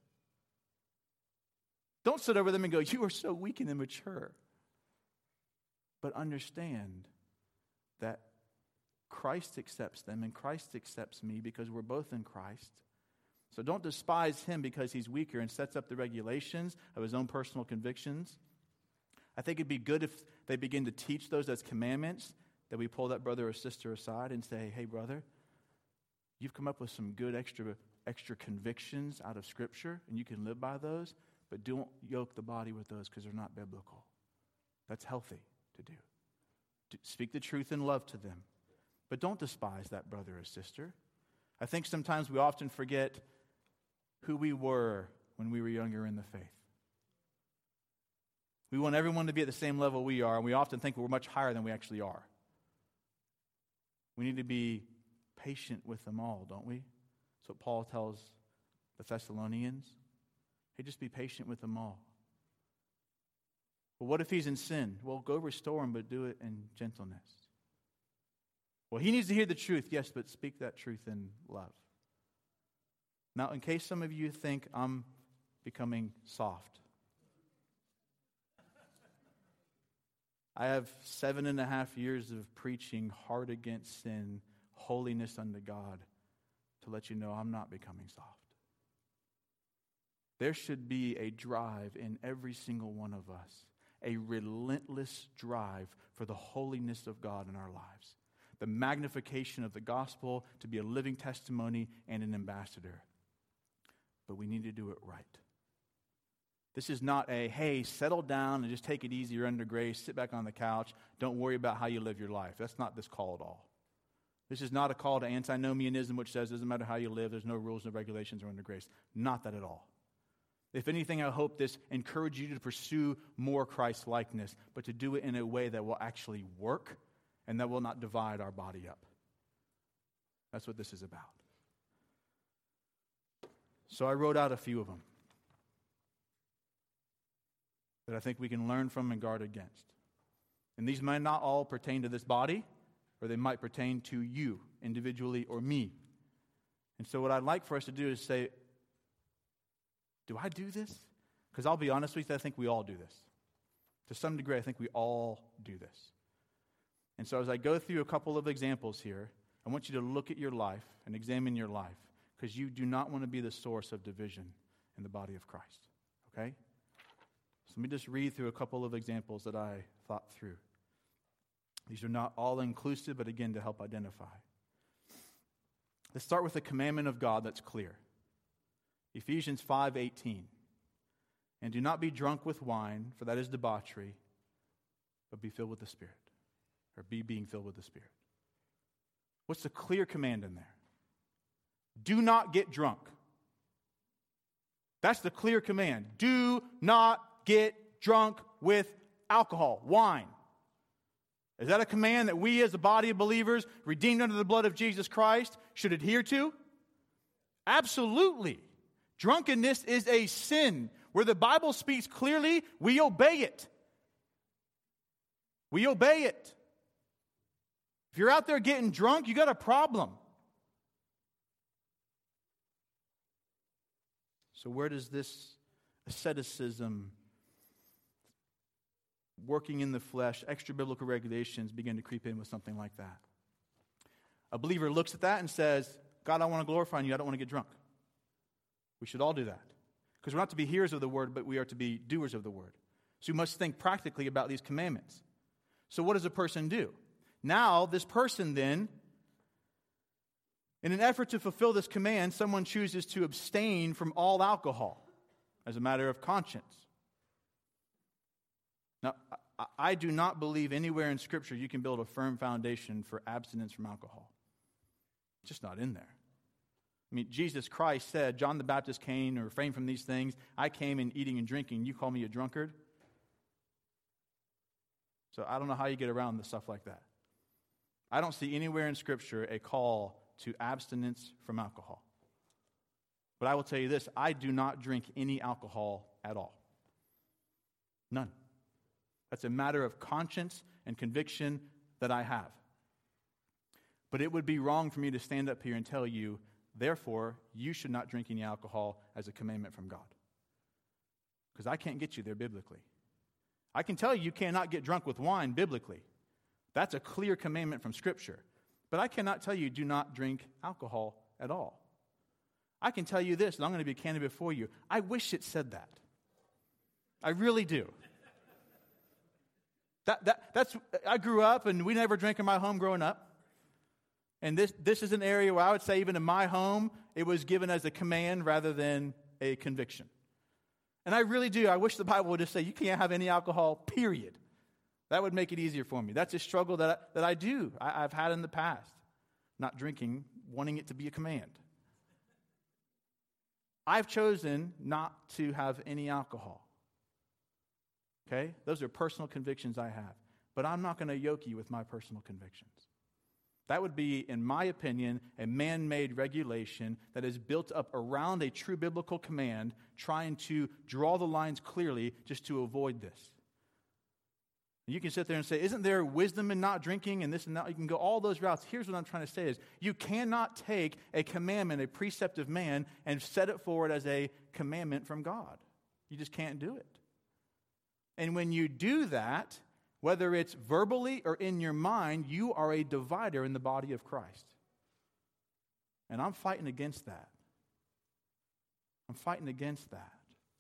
Don't sit over them and go, you are so weak and immature. But understand that Christ accepts them, and Christ accepts me because we're both in Christ. So don't despise him because he's weaker and sets up the regulations of his own personal convictions. I think it'd be good if they begin to teach those as commandments, that we pull that brother or sister aside and say, hey, brother, you've come up with some good extra convictions out of Scripture, and you can live by those, but don't yoke the body with those because they're not biblical. That's healthy to do. Speak the truth in love to them, but don't despise that brother or sister. I think sometimes we often forget who we were when we were younger in the faith. We want everyone to be at the same level we are, and we often think we're much higher than we actually are. We need to be patient with them all, don't we? That's what Paul tells the Thessalonians. Hey, just be patient with them all. Well, what if he's in sin? Well, go restore him, but do it in gentleness. Well, he needs to hear the truth, yes, but speak that truth in love. Now, in case some of you think I'm becoming soft, I have 7.5 years of preaching hard against sin, holiness unto God, to let you know I'm not becoming soft. There should be a drive in every single one of us, a relentless drive for the holiness of God in our lives, the magnification of the gospel to be a living testimony and an ambassador. But we need to do it right. This is not a, hey, settle down and just take it easy, you're under grace, sit back on the couch, don't worry about how you live your life. That's not this call at all. This is not a call to antinomianism, which says it doesn't matter how you live, there's no rules, no regulations, or under grace. Not that at all. If anything, I hope this encourages you to pursue more Christ-likeness, but to do it in a way that will actually work and that will not divide our body up. That's what this is about. So I wrote out a few of them that I think we can learn from and guard against. And these might not all pertain to this body, or they might pertain to you individually or me. And so what I'd like for us to do is say, do I do this? Because I'll be honest with you, I think we all do this. To some degree, I think we all do this. And so as I go through a couple of examples here, I want you to look at your life and examine your life, because you do not want to be the source of division in the body of Christ. Okay? So let me just read through a couple of examples that I thought through. These are not all inclusive, but again, to help identify. Let's start with a commandment of God that's clear. Ephesians 5:18. And do not be drunk with wine, for that is debauchery, but be filled with the Spirit. Or be being filled with the Spirit. What's the clear command in there? Do not get drunk. That's the clear command. Do not get drunk with alcohol, wine. Is that a command that we as a body of believers, redeemed under the blood of Jesus Christ, should adhere to? Absolutely. Drunkenness is a sin. Where the Bible speaks clearly, we obey it. We obey it. If you're out there getting drunk, you got a problem. So where does this asceticism working in the flesh, extra biblical regulations begin to creep in with something like that. A believer looks at that and says, God, I want to glorify you. I don't want to get drunk. We should all do that. Because we're not to be hearers of the word, but we are to be doers of the word. So we must think practically about these commandments. So what does a person do? Now, this person then, in an effort to fulfill this command, someone chooses to abstain from all alcohol as a matter of conscience. Now, I do not believe anywhere in Scripture you can build a firm foundation for abstinence from alcohol. It's just not in there. I mean, Jesus Christ said, John the Baptist came to refrain from these things. I came in eating and drinking. You call me a drunkard? So I don't know how you get around the stuff like that. I don't see anywhere in Scripture a call to abstinence from alcohol. But I will tell you this, I do not drink any alcohol at all. None. That's a matter of conscience and conviction that I have. But it would be wrong for me to stand up here and tell you, therefore, you should not drink any alcohol as a commandment from God. Because I can't get you there biblically. I can tell you you cannot get drunk with wine biblically. That's a clear commandment from Scripture. But I cannot tell you do not drink alcohol at all. I can tell you this, and I'm going to be candid before you. I wish it said that. I really do. That's I grew up, and we never drank in my home growing up. And this is an area where I would say even in my home, it was given as a command rather than a conviction. And I really do. I wish the Bible would just say, you can't have any alcohol, period. That would make it easier for me. That's a struggle that I do. I've had in the past. Not drinking, wanting it to be a command. I've chosen not to have any alcohol. Okay? Those are personal convictions I have. But I'm not going to yoke you with my personal convictions. That would be, in my opinion, a man-made regulation that is built up around a true biblical command, trying to draw the lines clearly just to avoid this. You can sit there and say, isn't there wisdom in not drinking and this and that? You can go all those routes. Here's what I'm trying to say is, you cannot take a commandment, a precept of man, and set it forward as a commandment from God. You just can't do it. And when you do that, whether it's verbally or in your mind, you are a divider in the body of Christ. And I'm fighting against that. I'm fighting against that.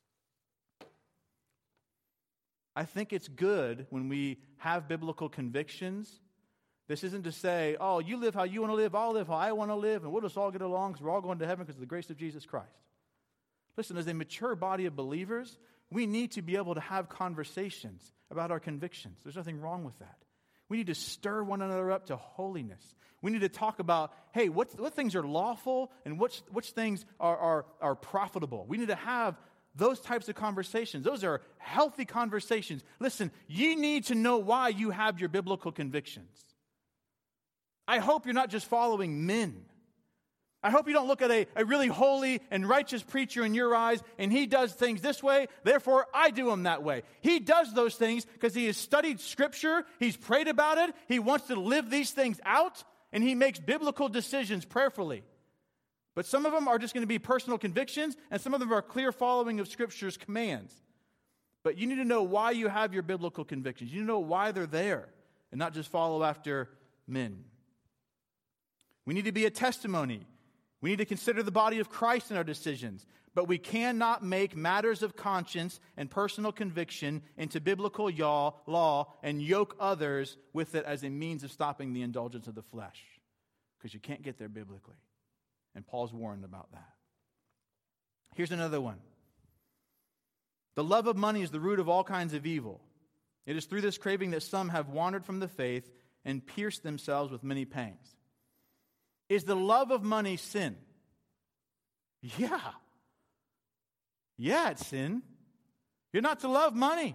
I think it's good when we have biblical convictions. This isn't to say, oh, you live how you want to live, I'll live how I want to live, and we'll just all get along because we're all going to heaven because of the grace of Jesus Christ. Listen, as a mature body of believers, we need to be able to have conversations about our convictions. There's nothing wrong with that. We need to stir one another up to holiness. We need to talk about, hey, what things are lawful and which things are profitable. We need to have those types of conversations. Those are healthy conversations. Listen, you need to know why you have your biblical convictions. I hope you're not just following men. I hope you don't look at a really holy and righteous preacher in your eyes and he does things this way, therefore I do them that way. He does those things because he has studied Scripture, he's prayed about it, he wants to live these things out, and he makes biblical decisions prayerfully. But some of them are just going to be personal convictions, and some of them are clear following of Scripture's commands. But you need to know why you have your biblical convictions. You need to know why they're there, and not just follow after men. We need to be a testimony. We need to consider the body of Christ in our decisions. But we cannot make matters of conscience and personal conviction into biblical law and yoke others with it as a means of stopping the indulgence of the flesh. Because you can't get there biblically. And Paul's warned about that. Here's another one. The love of money is the root of all kinds of evil. It is through this craving that some have wandered from the faith and pierced themselves with many pangs. Is the love of money sin? Yeah. Yeah, it's sin. You're not to love money.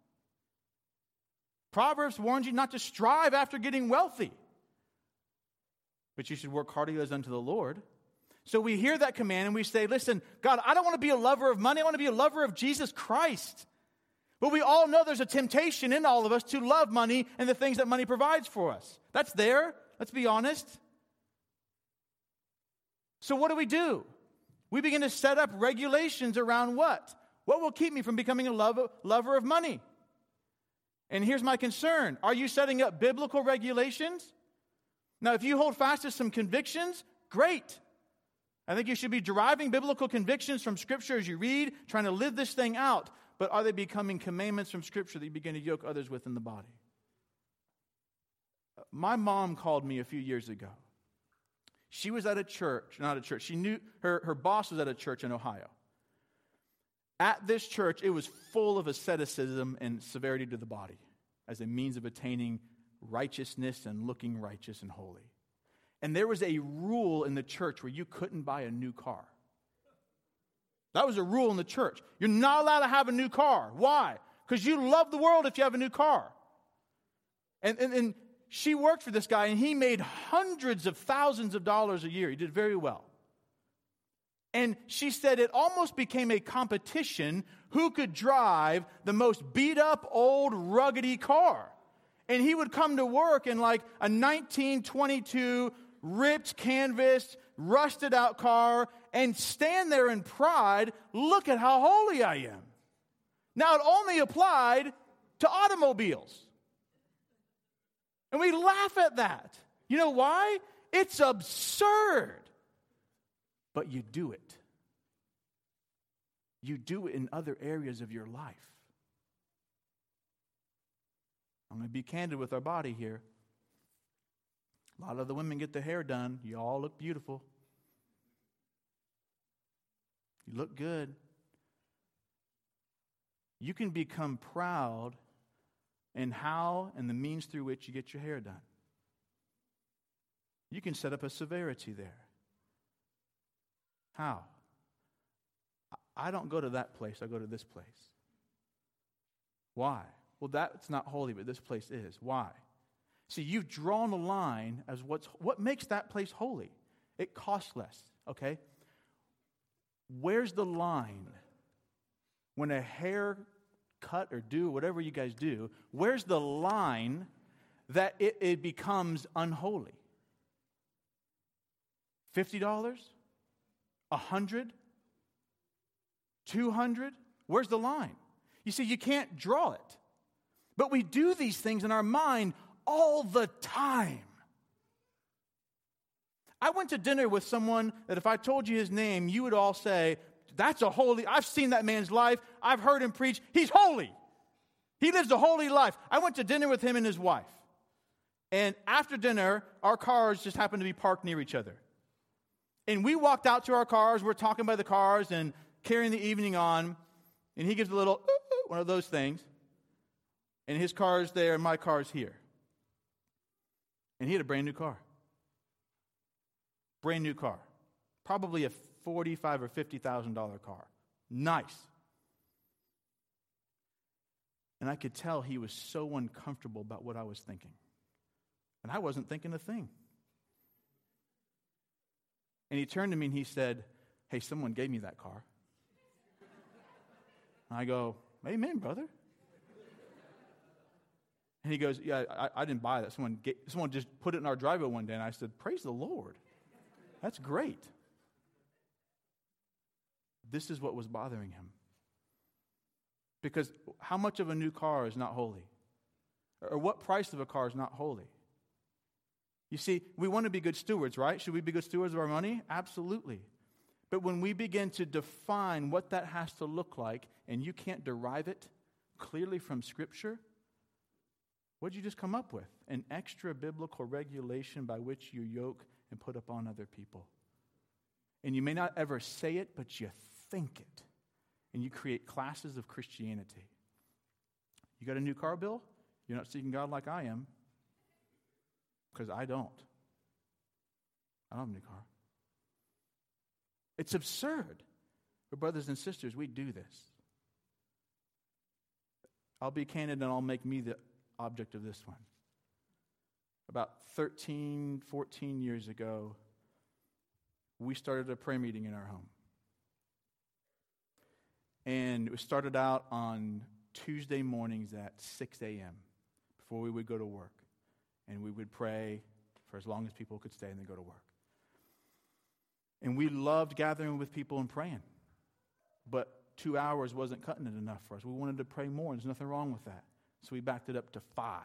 Proverbs warns you not to strive after getting wealthy, but you should work heartily as unto the Lord. So we hear that command and we say, listen, God, I don't want to be a lover of money. I want to be a lover of Jesus Christ. But we all know there's a temptation in all of us to love money and the things that money provides for us. That's there. Let's be honest. So what do? We begin to set up regulations around what? What will keep me from becoming a lover of money? And here's my concern. Are you setting up biblical regulations? Now, if you hold fast to some convictions, great. I think you should be deriving biblical convictions from Scripture as you read, trying to live this thing out. But are they becoming commandments from Scripture that you begin to yoke others with in the body? My mom called me a few years ago. She was at a church, not a church. She knew her boss was at a church in Ohio. At this church, it was full of asceticism and severity to the body as a means of attaining righteousness and looking righteous and holy. And there was a rule in the church where you couldn't buy a new car. That was a rule in the church. You're not allowed to have a new car. Why? Because you love the world if you have a new car. And she worked for this guy, and he made hundreds of thousands of dollars a year. He did very well. And she said it almost became a competition who could drive the most beat-up, old, ruggedy car. And he would come to work in like a 1922 ripped canvas, rusted out car and stand there in pride. Look at how holy I am. Now, it only applied to automobiles. And we laugh at that. You know why? It's absurd. But you do it. You do it in other areas of your life. I'm going to be candid with our body here. A lot of the women get their hair done. You all look beautiful. You look good. You can become proud in how and the means through which you get your hair done. You can set up a severity there. How? I don't go to that place. I go to this place. Why? Well, that's not holy, but this place is. Why? See, you've drawn a line as what makes that place holy. It costs less, okay? Where's the line when a hair cut or do whatever you guys do? Where's the line that it becomes unholy? $50? $100? $200? Where's the line? You see, you can't draw it. But we do these things in our mind all the time. I went to dinner with someone that if I told you his name, you would all say, that's a holy, I've seen that man's life. I've heard him preach. He's holy. He lives a holy life. I went to dinner with him and his wife. And after dinner, our cars just happened to be parked near each other. And we walked out to our cars. We're talking by the cars and carrying the evening on. And he gives a little, one of those things. And his car's there and my car's here. And he had a brand new car. Brand new car. Probably a $45,000 or $50,000 car. Nice. And I could tell he was so uncomfortable about what I was thinking. And I wasn't thinking a thing. And he turned to me and he said, hey, someone gave me that car. And I go, amen, brother. And he goes, yeah, I didn't buy that. Someone just put it in our driveway one day. And I said, praise the Lord. That's great. This is what was bothering him. Because how much of a new car is not holy? Or what price of a car is not holy? You see, we want to be good stewards, right? Should we be good stewards of our money? Absolutely. But when we begin to define what that has to look like, and you can't derive it clearly from Scripture, what did you just come up with? An extra biblical regulation by which you yoke and put upon other people. And you may not ever say it, but you think it. And you create classes of Christianity. You got a new car bill? You're not seeking God like I am. Because I don't. I don't have a new car. It's absurd. But brothers and sisters, we do this. I'll be candid and I'll make me the object of this one. About 13, 14 years ago, we started a prayer meeting in our home. And it started out on Tuesday mornings at 6 a.m. before we would go to work. And we would pray for as long as people could stay and then go to work. And we loved gathering with people and praying. But 2 hours wasn't cutting it enough for us. We wanted to pray more, and there's nothing wrong with that. So we backed it up to 5.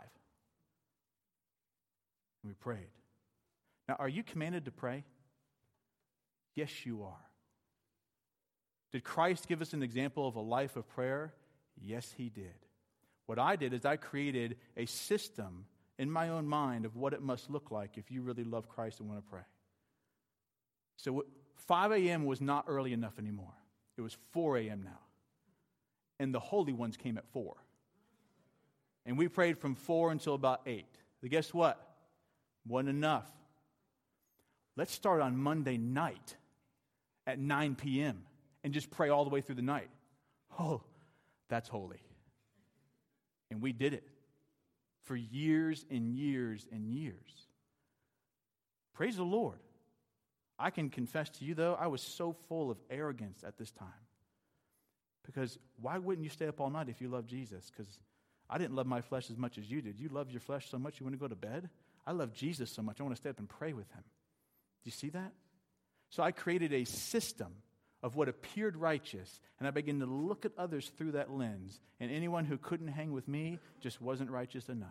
And we prayed. Now, are you commanded to pray? Yes, you are. Did Christ give us an example of a life of prayer? Yes, he did. What I did is I created a system in my own mind of what it must look like if you really love Christ and want to pray. So 5 a.m. was not early enough anymore. It was 4 a.m. now. And the holy ones came at 4. And we prayed from 4 until about 8. But guess what? Wasn't enough. Let's start on Monday night at 9 p.m. and just pray all the way through the night. Oh, that's holy. And we did it for years and years and years. Praise the Lord. I can confess to you, though, I was so full of arrogance at this time. Because why wouldn't you stay up all night if you love Jesus? Because I didn't love my flesh as much as you did. You love your flesh so much you want to go to bed? I love Jesus so much I want to stay up and pray with him. Do you see that? So I created a system of what appeared righteous, and I began to look at others through that lens, and anyone who couldn't hang with me just wasn't righteous enough.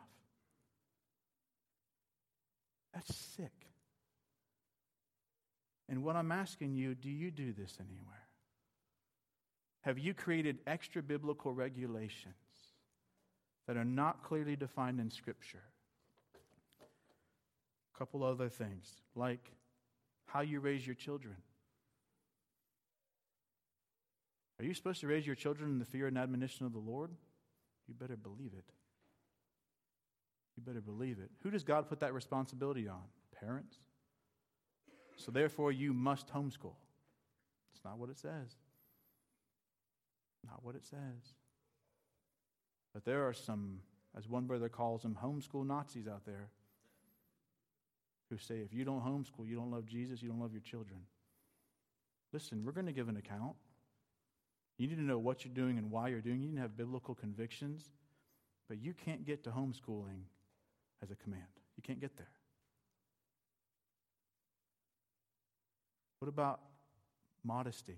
That's sick. And what I'm asking you, do you do this anywhere? Have you created extra biblical regulations that are not clearly defined in Scripture? A couple other things, like how you raise your children. Are you supposed to raise your children in the fear and admonition of the Lord? You better believe it. You better believe it. Who does God put that responsibility on? Parents. So therefore, you must homeschool. It's not what it says. Not what it says. But there are some, as one brother calls them, homeschool Nazis out there who say, if you don't homeschool, you don't love Jesus, you don't love your children. Listen, we're going to give an account. You need to know what you're doing and why you're doing it. You need to have biblical convictions. But you can't get to homeschooling as a command. You can't get there. What about modesty?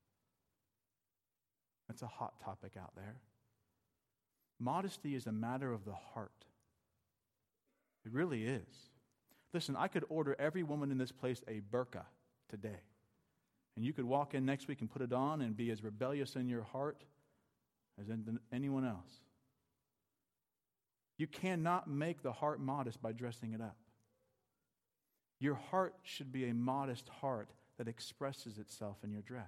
That's a hot topic out there. Modesty is a matter of the heart. It really is. Listen, I could order every woman in this place a burqa today. And you could walk in next week and put it on and be as rebellious in your heart as anyone else. You cannot make the heart modest by dressing it up. Your heart should be a modest heart that expresses itself in your dress.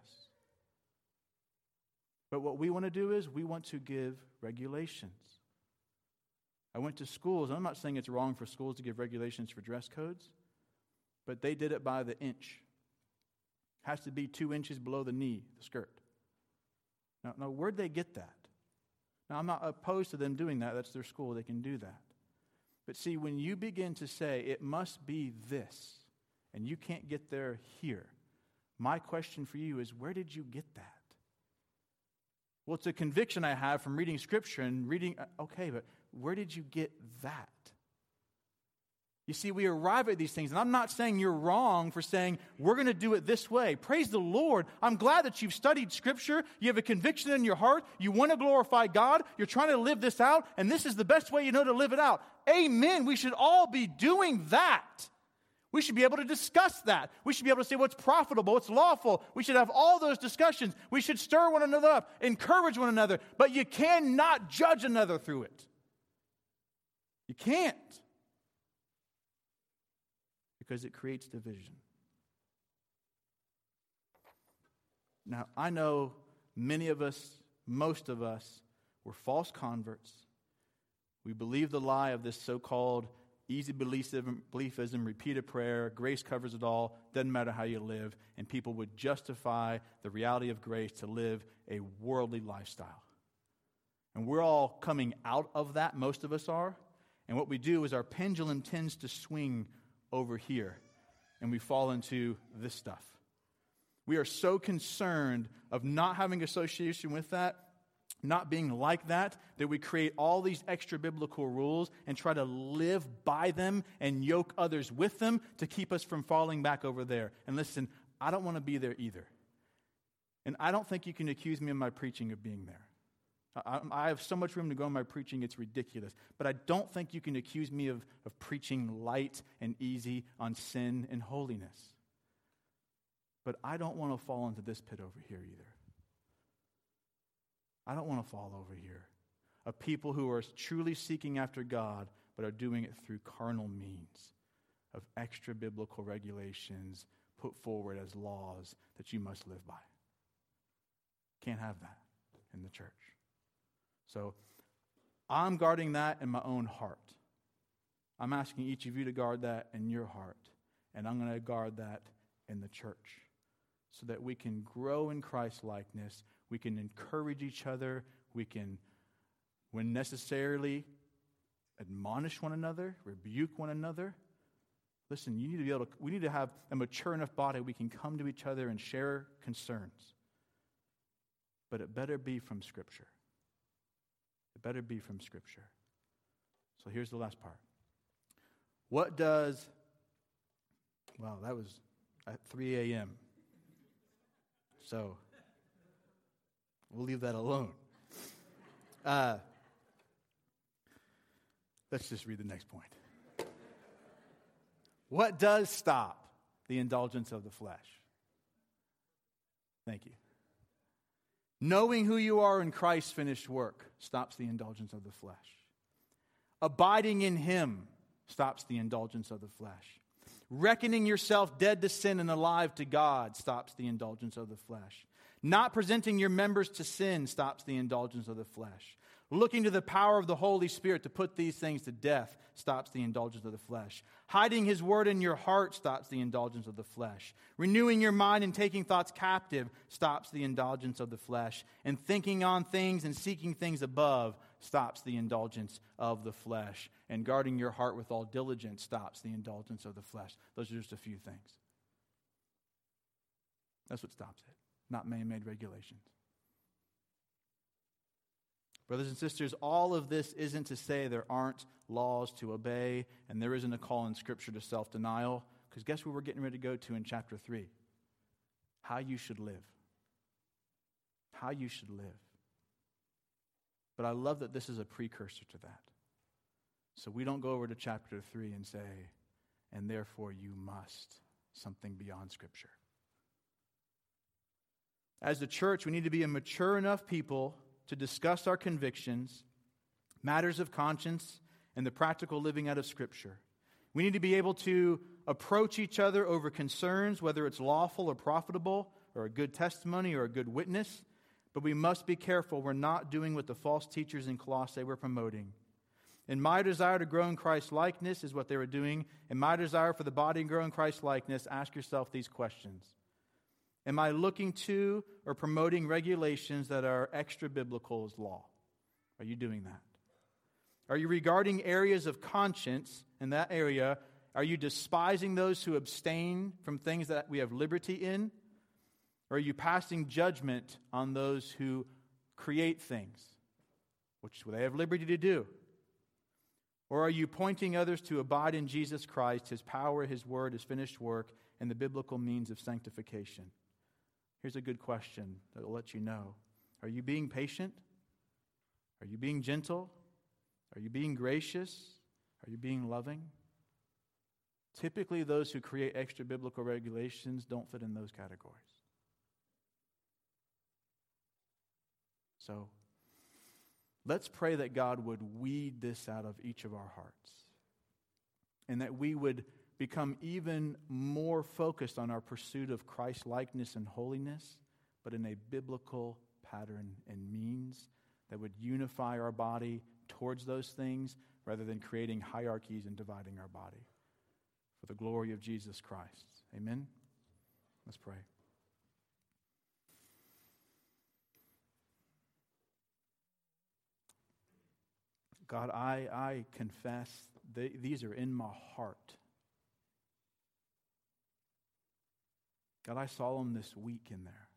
But what we want to do is we want to give regulations. I went to schools. I'm not saying it's wrong for schools to give regulations for dress codes, but they did it by the inch. Has to be 2 inches below the knee, the skirt. Now, where'd they get that? Now, I'm not opposed to them doing that. That's their school. They can do that. But see, when you begin to say, it must be this, and you can't get there here, my question for you is, where did you get that? Well, it's a conviction I have from reading Scripture and reading, okay, but where did you get that? You see, we arrive at these things, and I'm not saying you're wrong for saying, we're going to do it this way. Praise the Lord. I'm glad that you've studied Scripture. You have a conviction in your heart. You want to glorify God. You're trying to live this out, and this is the best way you know to live it out. Amen. We should all be doing that. We should be able to discuss that. We should be able to say what's profitable, what's lawful. We should have all those discussions. We should stir one another up, encourage one another, but you cannot judge another through it. You can't. Because it creates division. Now, I know many of us, most of us, were false converts. We believe the lie of this so-called easy beliefism, repeated prayer, grace covers it all, doesn't matter how you live, and people would justify the reality of grace to live a worldly lifestyle. And we're all coming out of that, most of us are, and what we do is our pendulum tends to swing over here, and we fall into this stuff. We are so concerned of not having association with that, not being like that we create all these extra biblical rules and try to live by them and yoke others with them to keep us from falling back over there. And listen, I don't want to be there either. And I don't think you can accuse me of my preaching of being there. I have so much room to go in my preaching, it's ridiculous. But I don't think you can accuse me of preaching light and easy on sin and holiness. But I don't want to fall into this pit over here either. I don't want to fall over here. Of people who are truly seeking after God, but are doing it through carnal means of extra biblical regulations put forward as laws that you must live by. Can't have that in the church. So I'm guarding that in my own heart. I'm asking each of you to guard that in your heart. And I'm going to guard that in the church so that we can grow in Christ likeness. We can encourage each other. We can, when necessarily, admonish one another, rebuke one another. Listen, we need to have a mature enough body we can come to each other and share concerns. But it better be from Scripture. It better be from Scripture. So here's the last part. That was at 3 a.m. So we'll leave that alone. Let's just read the next point. What does stop the indulgence of the flesh? Thank you. Knowing who you are in Christ's finished work stops the indulgence of the flesh. Abiding in Him stops the indulgence of the flesh. Reckoning yourself dead to sin and alive to God stops the indulgence of the flesh. Not presenting your members to sin stops the indulgence of the flesh. Looking to the power of the Holy Spirit to put these things to death stops the indulgence of the flesh. Hiding His word in your heart stops the indulgence of the flesh. Renewing your mind and taking thoughts captive stops the indulgence of the flesh. And thinking on things and seeking things above stops the indulgence of the flesh. And guarding your heart with all diligence stops the indulgence of the flesh. Those are just a few things. That's what stops it, not man-made regulations. Brothers and sisters, all of this isn't to say there aren't laws to obey and there isn't a call in Scripture to self-denial, because guess where we're getting ready to go to in chapter 3? How you should live. How you should live. But I love that this is a precursor to that. So we don't go over to chapter 3 and say, and therefore you must, something beyond Scripture. As the church, we need to be a mature enough people to discuss our convictions, matters of conscience, and the practical living out of Scripture. We need to be able to approach each other over concerns, whether it's lawful or profitable, or a good testimony or a good witness. But we must be careful we're not doing what the false teachers in Colossae were promoting. And my desire to grow in Christ's likeness is what they were doing. And my desire for the body to grow in Christ's likeness, ask yourself these questions. Am I looking to or promoting regulations that are extra biblical as law? Are you doing that? Are you regarding areas of conscience in that area? Are you despising those who abstain from things that we have liberty in? Or are you passing judgment on those who create things, which they have liberty to do? Or are you pointing others to abide in Jesus Christ, His power, His word, His finished work, and the biblical means of sanctification? Here's a good question that will let you know. Are you being patient? Are you being gentle? Are you being gracious? Are you being loving? Typically, those who create extra biblical regulations don't fit in those categories. So, let's pray that God would weed this out of each of our hearts. And that we would become even more focused on our pursuit of Christ-likeness and holiness, but in a biblical pattern and means that would unify our body towards those things rather than creating hierarchies and dividing our body. For the glory of Jesus Christ. Amen? Let's pray. God, I confess these are in my heart. God, I saw them this week in there.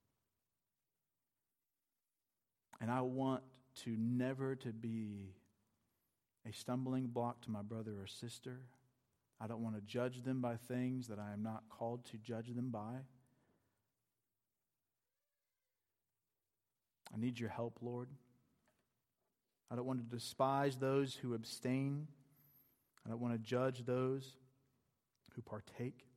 And I want to never to be a stumbling block to my brother or sister. I don't want to judge them by things that I am not called to judge them by. I need your help, Lord. I don't want to despise those who abstain. I don't want to judge those who partake.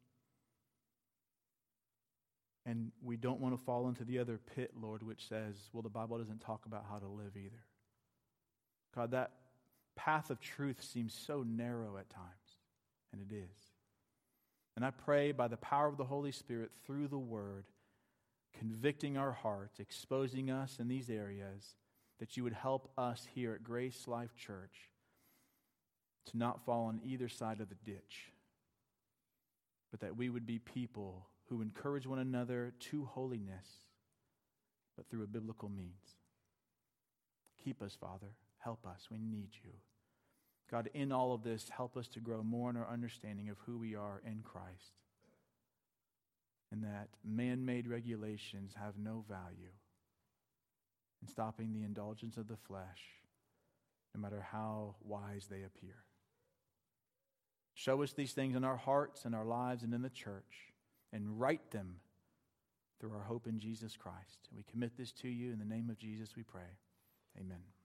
And we don't want to fall into the other pit, Lord, which says, well, the Bible doesn't talk about how to live either. God, that path of truth seems so narrow at times, and it is. And I pray by the power of the Holy Spirit through the Word, convicting our hearts, exposing us in these areas, that you would help us here at Grace Life Church to not fall on either side of the ditch, but that we would be people who encourage one another to holiness, but through a biblical means. Keep us, Father. Help us. We need you. God, in all of this, help us to grow more in our understanding of who we are in Christ, and that man-made regulations have no value in stopping the indulgence of the flesh, no matter how wise they appear. Show us these things in our hearts and our lives and in the church, and write them through our hope in Jesus Christ. We commit this to you. In the name of Jesus we pray. Amen.